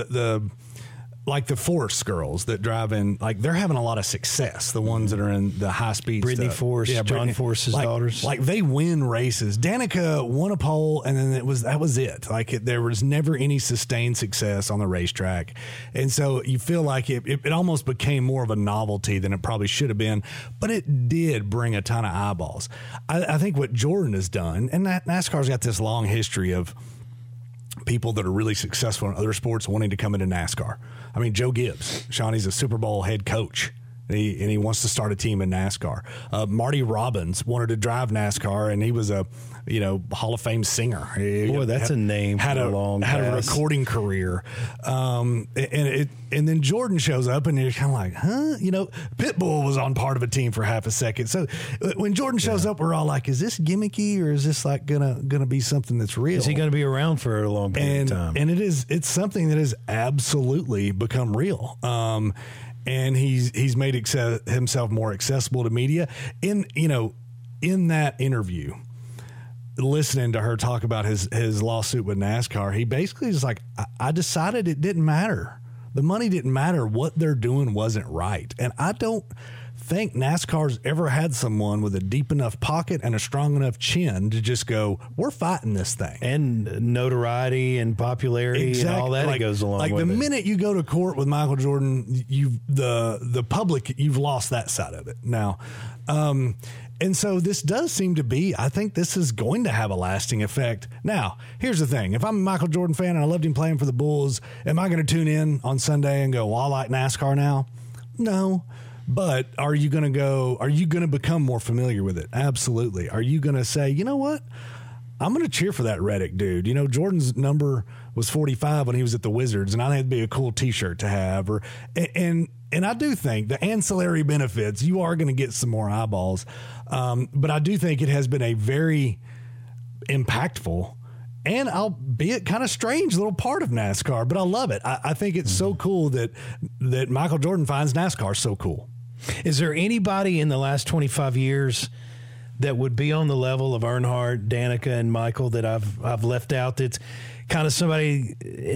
The Force girls that drive in, they're having a lot of success. The ones that are in the high speed Brittany stuff. Force, John Force's daughters. They win races. Danica won a pole, and then that was it. There was never any sustained success on the racetrack. And so you feel like it almost became more of a novelty than it probably should have been, but it did bring a ton of eyeballs. I think what Jordan has done, and NASCAR's got this long history of people that are really successful in other sports wanting to come into NASCAR. I mean, Joe Gibbs, Shawnee's a Super Bowl head coach, and he wants to start a team in NASCAR. Marty Robbins wanted to drive NASCAR, and he was a Hall of Fame singer. Boy, that's a name. Had a recording career, and then Jordan shows up, and you're kind of like, huh? Pitbull was on part of a team for half a second. So when Jordan shows up, we're all like, is this gimmicky, or is this gonna be something that's real? Is he going to be around for a long period of time? And it's something that has absolutely become real. And he's made himself more accessible to media. In that interview, listening to her talk about his lawsuit with NASCAR, he basically is like, I decided it didn't matter. The money didn't matter. What they're doing wasn't right. And I don't think NASCAR's ever had someone with a deep enough pocket and a strong enough chin to just go, we're fighting this thing. And notoriety and popularity and all that goes along with it. The minute you go to court with Michael Jordan, the public, you've lost that side of it now. And so this does seem to be, I think this is going to have a lasting effect. Now, here's the thing. If I'm a Michael Jordan fan and I loved him playing for the Bulls, am I going to tune in on Sunday and go, well, I like NASCAR now? No. But are you going to become more familiar with it? Absolutely. Are you going to say, you know what? I'm going to cheer for that Reddick dude. Jordan's number was 45 when he was at the Wizards, and I think it'd be a cool T-shirt to have. And I do think the ancillary benefits, you are going to get some more eyeballs. But I do think it has been a very impactful and albeit kind of strange little part of NASCAR, but I love it. I think it's so cool that Michael Jordan finds NASCAR so cool. Is there anybody in the last 25 years that would be on the level of Earnhardt, Danica, and Michael that I've left out? That's kind of somebody,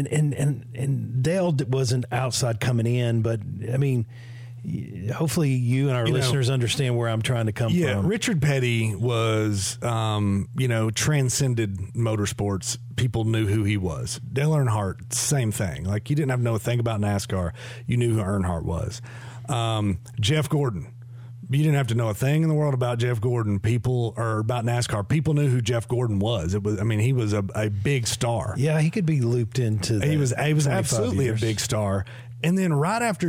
and Dale wasn't outside coming in, but I mean, hopefully you and our listeners understand where I'm trying to come from. Yeah, Richard Petty was, transcended motorsports. People knew who he was. Dale Earnhardt, same thing. Like, you didn't have to know a thing about NASCAR. You knew who Earnhardt was. Jeff Gordon. You didn't have to know a thing in the world about Jeff Gordon. About NASCAR. People knew who Jeff Gordon was. He was a big star. Yeah, he could be looped into that. He was absolutely a big star. And then right after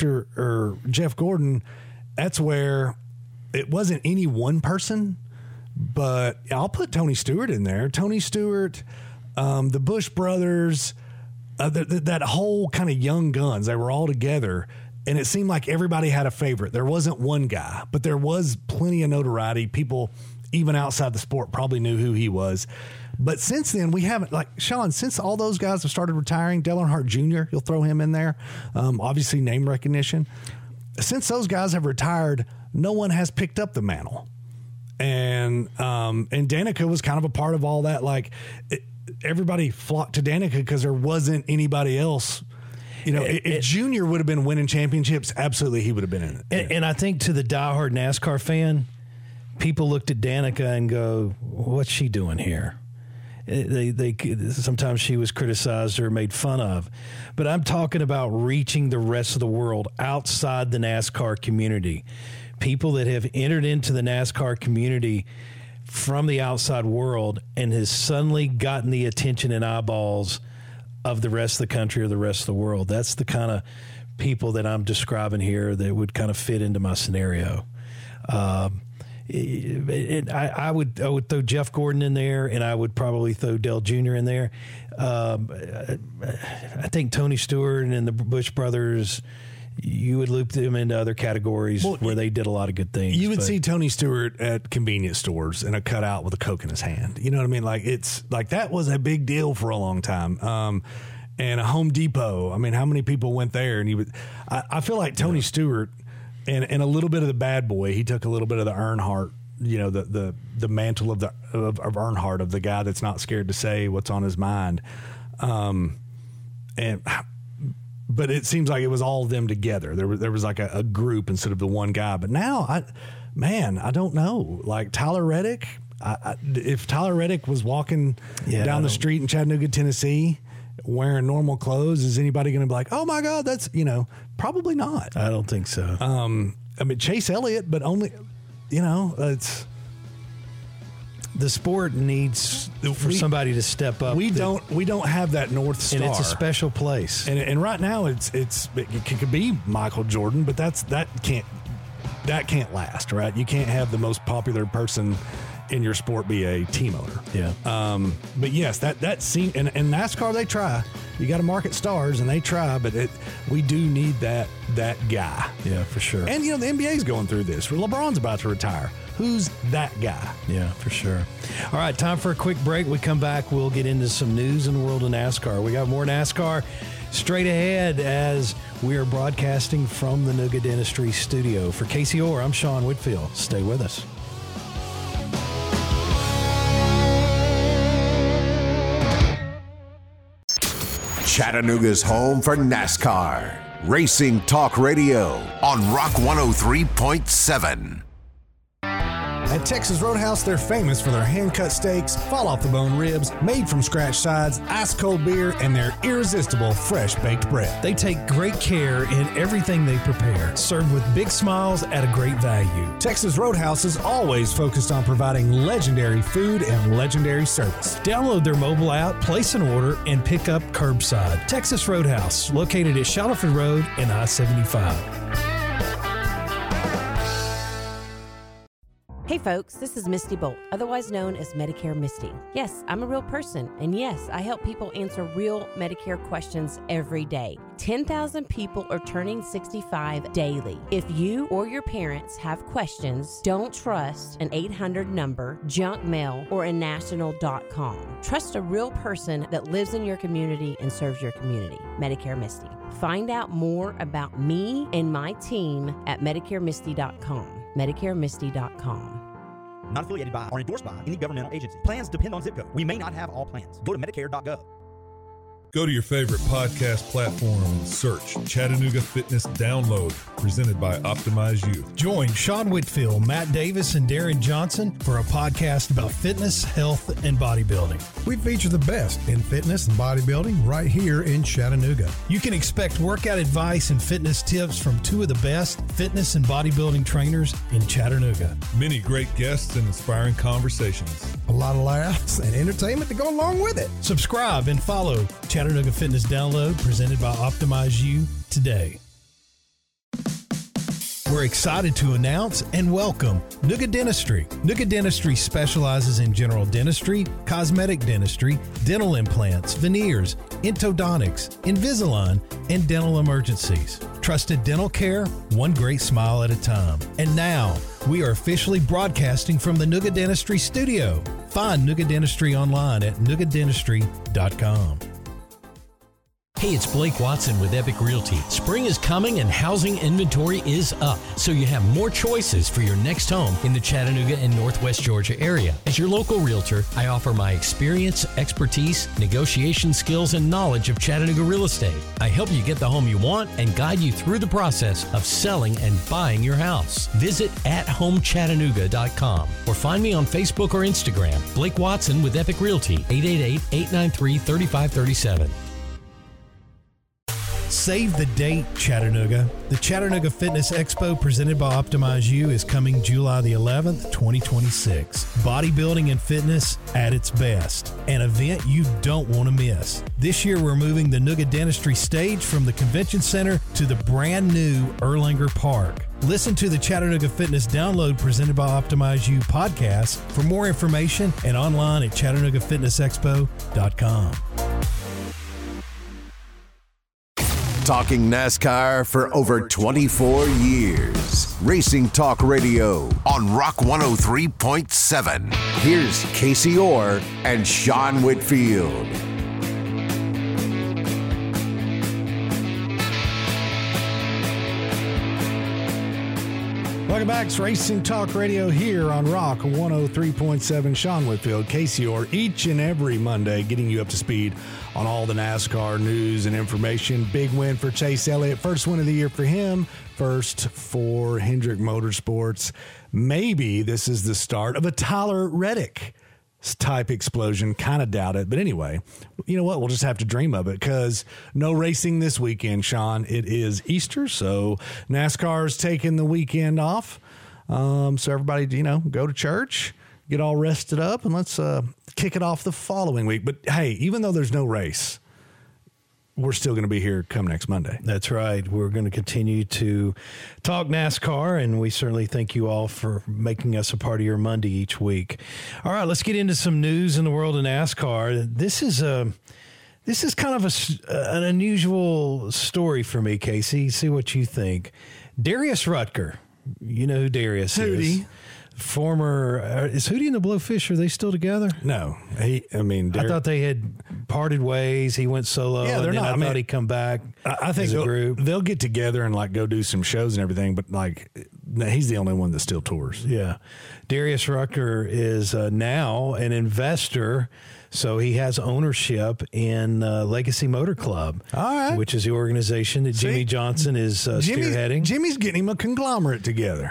Jeff Gordon, that's where it wasn't any one person, but I'll put Tony Stewart in there. Tony Stewart, the Bush brothers, that whole kind of young guns, they were all together. And it seemed like everybody had a favorite. There wasn't one guy, but there was plenty of notoriety. People, even outside the sport, probably knew who he was. But since then, we haven't, like, Sean, since all those guys have started retiring, Dale Earnhardt Jr., you'll throw him in there, obviously name recognition. Since those guys have retired, no one has picked up the mantle. And Danica was kind of a part of all that. Like, everybody flocked to Danica because there wasn't anybody else. You know, if Junior would have been winning championships, absolutely he would have been in it. And I think to the diehard NASCAR fan, people looked at Danica and go, what's she doing here? They sometimes she was criticized or made fun of. But I'm talking about reaching the rest of the world outside the NASCAR community. People that have entered into the NASCAR community from the outside world and has suddenly gotten the attention and eyeballs of the rest of the country or the rest of the world. That's the kind of people that I'm describing here that would kind of fit into my scenario. I would throw Jeff Gordon in there, and I would probably throw Dale Jr. in there. I think Tony Stewart and the Bush brothers, you would loop them into other categories where they did a lot of good things. You would see Tony Stewart at convenience stores in a cutout with a Coke in his hand. You know what I mean? Like, it's like that was a big deal for a long time. And a Home Depot. I mean, how many people went there? And I feel like Tony Stewart and a little bit of the bad boy. He took a little bit of the Earnhardt, you know, the mantle of Earnhardt, of the guy that's not scared to say what's on his mind. But it seems like it was all of them together. There was like a group instead of the one guy. But now, I don't know. Like Tyler Reddick, if Tyler Reddick was walking down the street in Chattanooga, Tennessee, wearing normal clothes, is anybody going to be like, oh my God, that's, you know, probably not. I don't think so. I mean, Chase Elliott, but only, you know, it's. The sport needs for somebody to step up. We don't have that North Star, and it's a special place. And right now it could be Michael Jordan, but that can't last, right? You can't have the most popular person in your sport be a team owner. Yeah. But yes, that scene and NASCAR, they try. You got to market stars, and they try, but we do need that guy. Yeah, for sure. And you know, the NBA's going through this. LeBron's about to retire. Who's that guy? Yeah, for sure. All right, time for a quick break. We come back, we'll get into some news in the world of NASCAR. We got more NASCAR straight ahead as we are broadcasting from the Nuga Dentistry studio. For Casey Orr, I'm Sean Whitfield. Stay with us. Chattanooga's home for NASCAR. Racing Talk Radio on Rock 103.7. At Texas Roadhouse, they're famous for their hand-cut steaks, fall-off-the-bone ribs, made-from-scratch sides, ice-cold beer, and their irresistible fresh-baked bread. They take great care in everything they prepare, served with big smiles at a great value. Texas Roadhouse is always focused on providing legendary food and legendary service. Download their mobile app, place an order, and pick up curbside. Texas Roadhouse, located at Shuttleford Road and I-75. Hey folks, this is Misty Bolt, otherwise known as Medicare Misty. Yes, I'm a real person, and yes, I help people answer real Medicare questions every day. 10,000 people are turning 65 daily. If you or your parents have questions, don't trust an 800 number, junk mail, or a national.com. Trust a real person that lives in your community and serves your community. Medicare Misty. Find out more about me and my team at MedicareMisty.com. MedicareMisty.com. Not affiliated by or endorsed by any governmental agency. Plans depend on zip code. We may not have all plans. Go to Medicare.gov. Go to your favorite podcast platform and search Chattanooga Fitness Download, presented by Optimize Youth. Join Sean Whitfield, Matt Davis, and Darren Johnson for a podcast about fitness, health, and bodybuilding. We feature the best in fitness and bodybuilding right here in Chattanooga. You can expect workout advice and fitness tips from two of the best fitness and bodybuilding trainers in Chattanooga. Many great guests and inspiring conversations. A lot of laughs and entertainment to go along with it. Subscribe and follow Chattanooga Fitness Download, presented by Optimize You today. We're excited to announce and welcome Nuga Dentistry. Nuga Dentistry specializes in general dentistry, cosmetic dentistry, dental implants, veneers, endodontics, Invisalign, and dental emergencies. Trusted dental care, one great smile at a time. And now, we are officially broadcasting from the Nuga Dentistry studio. Find Nuga Dentistry online at nugadentistry.com. Hey, it's Blake Watson with Epic Realty. Spring is coming and housing inventory is up, so you have more choices for your next home in the Chattanooga and Northwest Georgia area. As your local realtor, I offer my experience, expertise, negotiation skills, and knowledge of Chattanooga real estate. I help you get the home you want and guide you through the process of selling and buying your house. Visit athomechattanooga.com or find me on Facebook or Instagram. Blake Watson with Epic Realty, 888-893-3537. Save the date, Chattanooga. The Chattanooga Fitness Expo presented by Optimize You is coming July the 11th, 2026. Bodybuilding and fitness at its best. An event you don't want to miss. This year, we're moving the Nuga Dentistry stage from the Convention Center to the brand new Erlanger Park. Listen to the Chattanooga Fitness Download presented by Optimize You podcast for more information and online at ChattanoogaFitnessExpo.com. Talking NASCAR for over 24 years. Racing Talk Radio on Rock 103.7. Here's Casey Orr and Sean Whitfield. Welcome back. It's Racing Talk Radio here on Rock 103.7. Sean Whitfield, Casey Orr, each and every Monday, getting you up to speed on all the NASCAR news and information. Big win for Chase Elliott. First win of the year for him. First for Hendrick Motorsports. Maybe this is the start of a Tyler Reddick type explosion. Kind of doubt it. But anyway, you know what? We'll just have to dream of it because no racing this weekend, Sean. It is Easter, so NASCAR's taking the weekend off. So everybody, go to church, get all rested up, and let's kick it off the following week. But hey, even though there's no race, we're still going to be here come next Monday. That's right. We're going to continue to talk NASCAR, and we certainly thank you all for making us a part of your Monday each week. All right, let's get into some news in the world of NASCAR. This is kind of an unusual story for me, Casey. See what you think. Darius Rucker. You know who Darius is. Former, is Hootie and the Blowfish, are they still together? No. I thought they had parted ways. He went solo. Yeah, they're not. I thought he'd come back. I think they'll get together and go do some shows and everything, but he's the only one that still tours. Yeah. Darius Rucker is now an investor. So he has ownership in Legacy Motor Club, all right, which is the organization that Jimmy Johnson is spearheading. Jimmy's getting him a conglomerate together.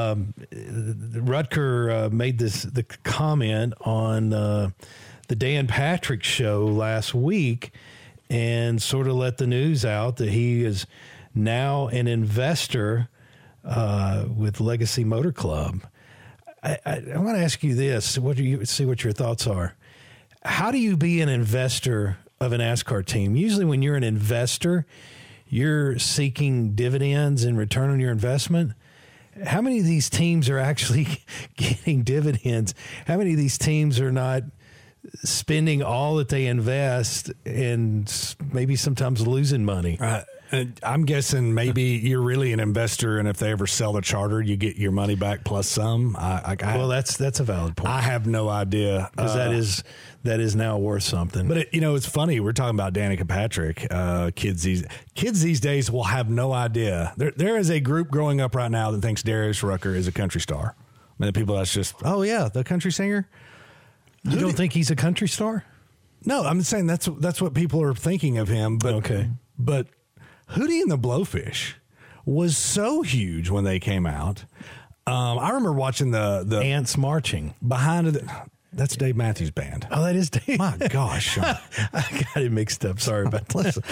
Rutger made the comment on the Dan Patrick show last week and sort of let the news out that he is now an investor with Legacy Motor Club. I want to ask you this. See what your thoughts are. How do you be an investor of a NASCAR team? Usually when you're an investor, you're seeking dividends in return on your investment. How many of these teams are actually getting dividends? How many of these teams are not spending all that they invest and maybe sometimes losing money? I'm guessing maybe you're really an investor, and if they ever sell the charter, you get your money back plus some. Well, that's a valid point. I have no idea because that is now worth something. But it's funny. We're talking about Danica Patrick. Kids these days will have no idea. There is a group growing up right now that thinks Darius Rucker is a country star. I mean, the people that's just the country singer. You don't think he's a country star? No, I'm saying that's what people are thinking of him. But okay, but Hootie and the Blowfish was so huge when they came out. I remember watching the ants marching behind it. That's Dave Matthews Band. Oh, that is Dave. My gosh, Sean. I got it mixed up. Sorry about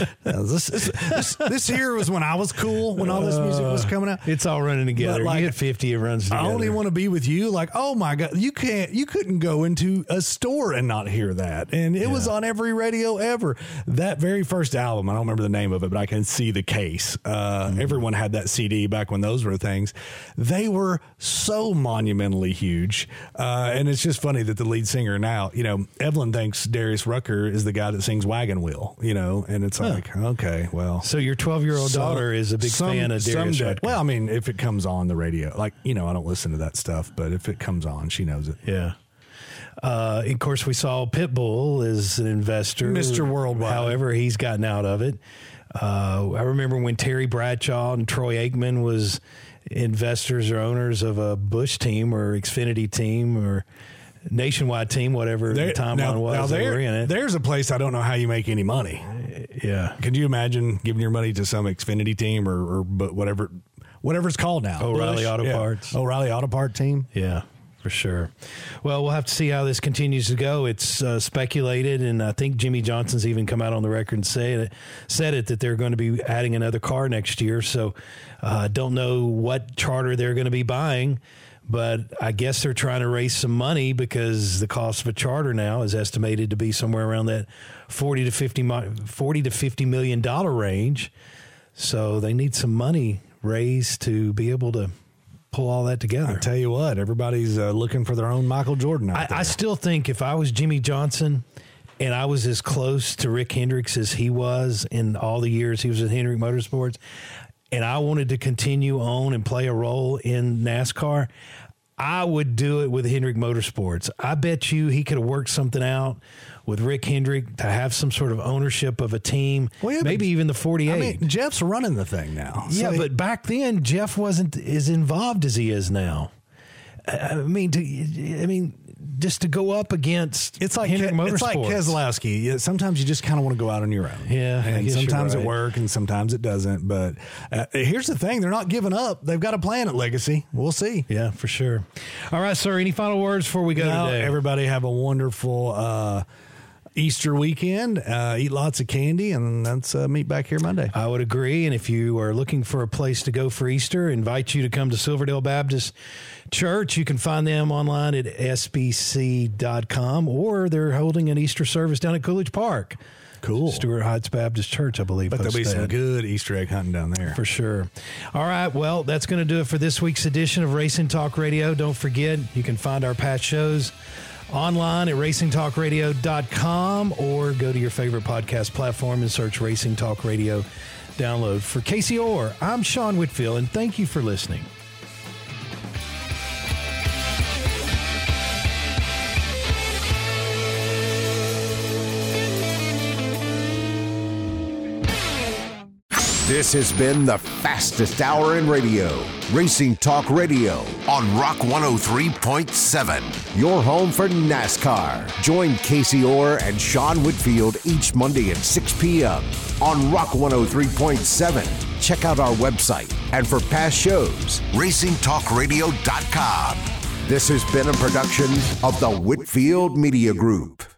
that. This here was when I was cool, when all this music was coming out. It's all running together. But, like, you hit 50, it runs together. I only want to be with you. Like, oh my God, you couldn't go into a store and not hear that. And it was on every radio ever. That very first album, I don't remember the name of it, but I can see the case. Everyone had that CD back when those were things. They were so monumentally huge. And it's just funny that the lead singer now, Evelyn thinks Darius Rucker is the guy that sings Wagon Wheel, and it's like, okay, well. So your 12-year-old daughter is a big fan of Darius Rucker. Well, I mean, if it comes on the radio, like, I don't listen to that stuff, but if it comes on, she knows it. Yeah. Of course, we saw Pitbull as an investor. Mr. Worldwide. However, he's gotten out of it. I remember when Terry Bradshaw and Troy Aikman was investors or owners of a Bush team or Xfinity team or Nationwide team, whatever the timeline was. They were in it. There's a place I don't know how you make any money. Yeah. Could you imagine giving your money to some Xfinity team or whatever it's called now? O'Reilly Auto Parts. O'Reilly Auto Part team. Yeah, for sure. Well, we'll have to see how this continues to go. It's speculated, and I think Jimmy Johnson's even come out on the record and said it that they're going to be adding another car next year. So don't know what charter they're going to be buying. But I guess they're trying to raise some money because the cost of a charter now is estimated to be somewhere around that $40 to $50 million range. So they need some money raised to be able to pull all that together. I tell you what, everybody's looking for their own Michael Jordan out there. I still think if I was Jimmy Johnson and I was as close to Rick Hendricks as he was in all the years he was at Hendrick Motorsports, and I wanted to continue on and play a role in NASCAR, I would do it with Hendrick Motorsports. I bet you he could have worked something out with Rick Hendrick to have some sort of ownership of a team, maybe even the 48. I mean, Jeff's running the thing now. Yeah, but back then, Jeff wasn't as involved as he is now. I mean, just to go up against Hendrick Motorsports. It's like Keselowski. Sometimes you just kind of want to go out on your own. Yeah, and sometimes it works and sometimes it doesn't. But here's the thing. They're not giving up. They've got a plan at Legacy. We'll see. Yeah, for sure. All right, sir, any final words before we go today? Everybody have a wonderful Easter weekend. Eat lots of candy, and let's meet back here Monday. I would agree. And if you are looking for a place to go for Easter, invite you to come to Silverdale Baptist Church. You can find them online at sbc.com, or they're holding an Easter service down at Coolidge Park. Cool. Stuart Heights Baptist Church, I believe. But there'll be some good Easter egg hunting down there. For sure. All right. Well, that's going to do it for this week's edition of Racing Talk Radio. Don't forget, you can find our past shows online at racingtalkradio.com, or go to your favorite podcast platform and search Racing Talk Radio download. For Casey Orr, I'm Sean Whitfield, and thank you for listening. This has been the fastest hour in radio. Racing Talk Radio on Rock 103.7. Your home for NASCAR. Join Casey Orr and Sean Whitfield each Monday at 6 p.m. on Rock 103.7. Check out our website. And for past shows, racingtalkradio.com. This has been a production of the Whitfield Media Group.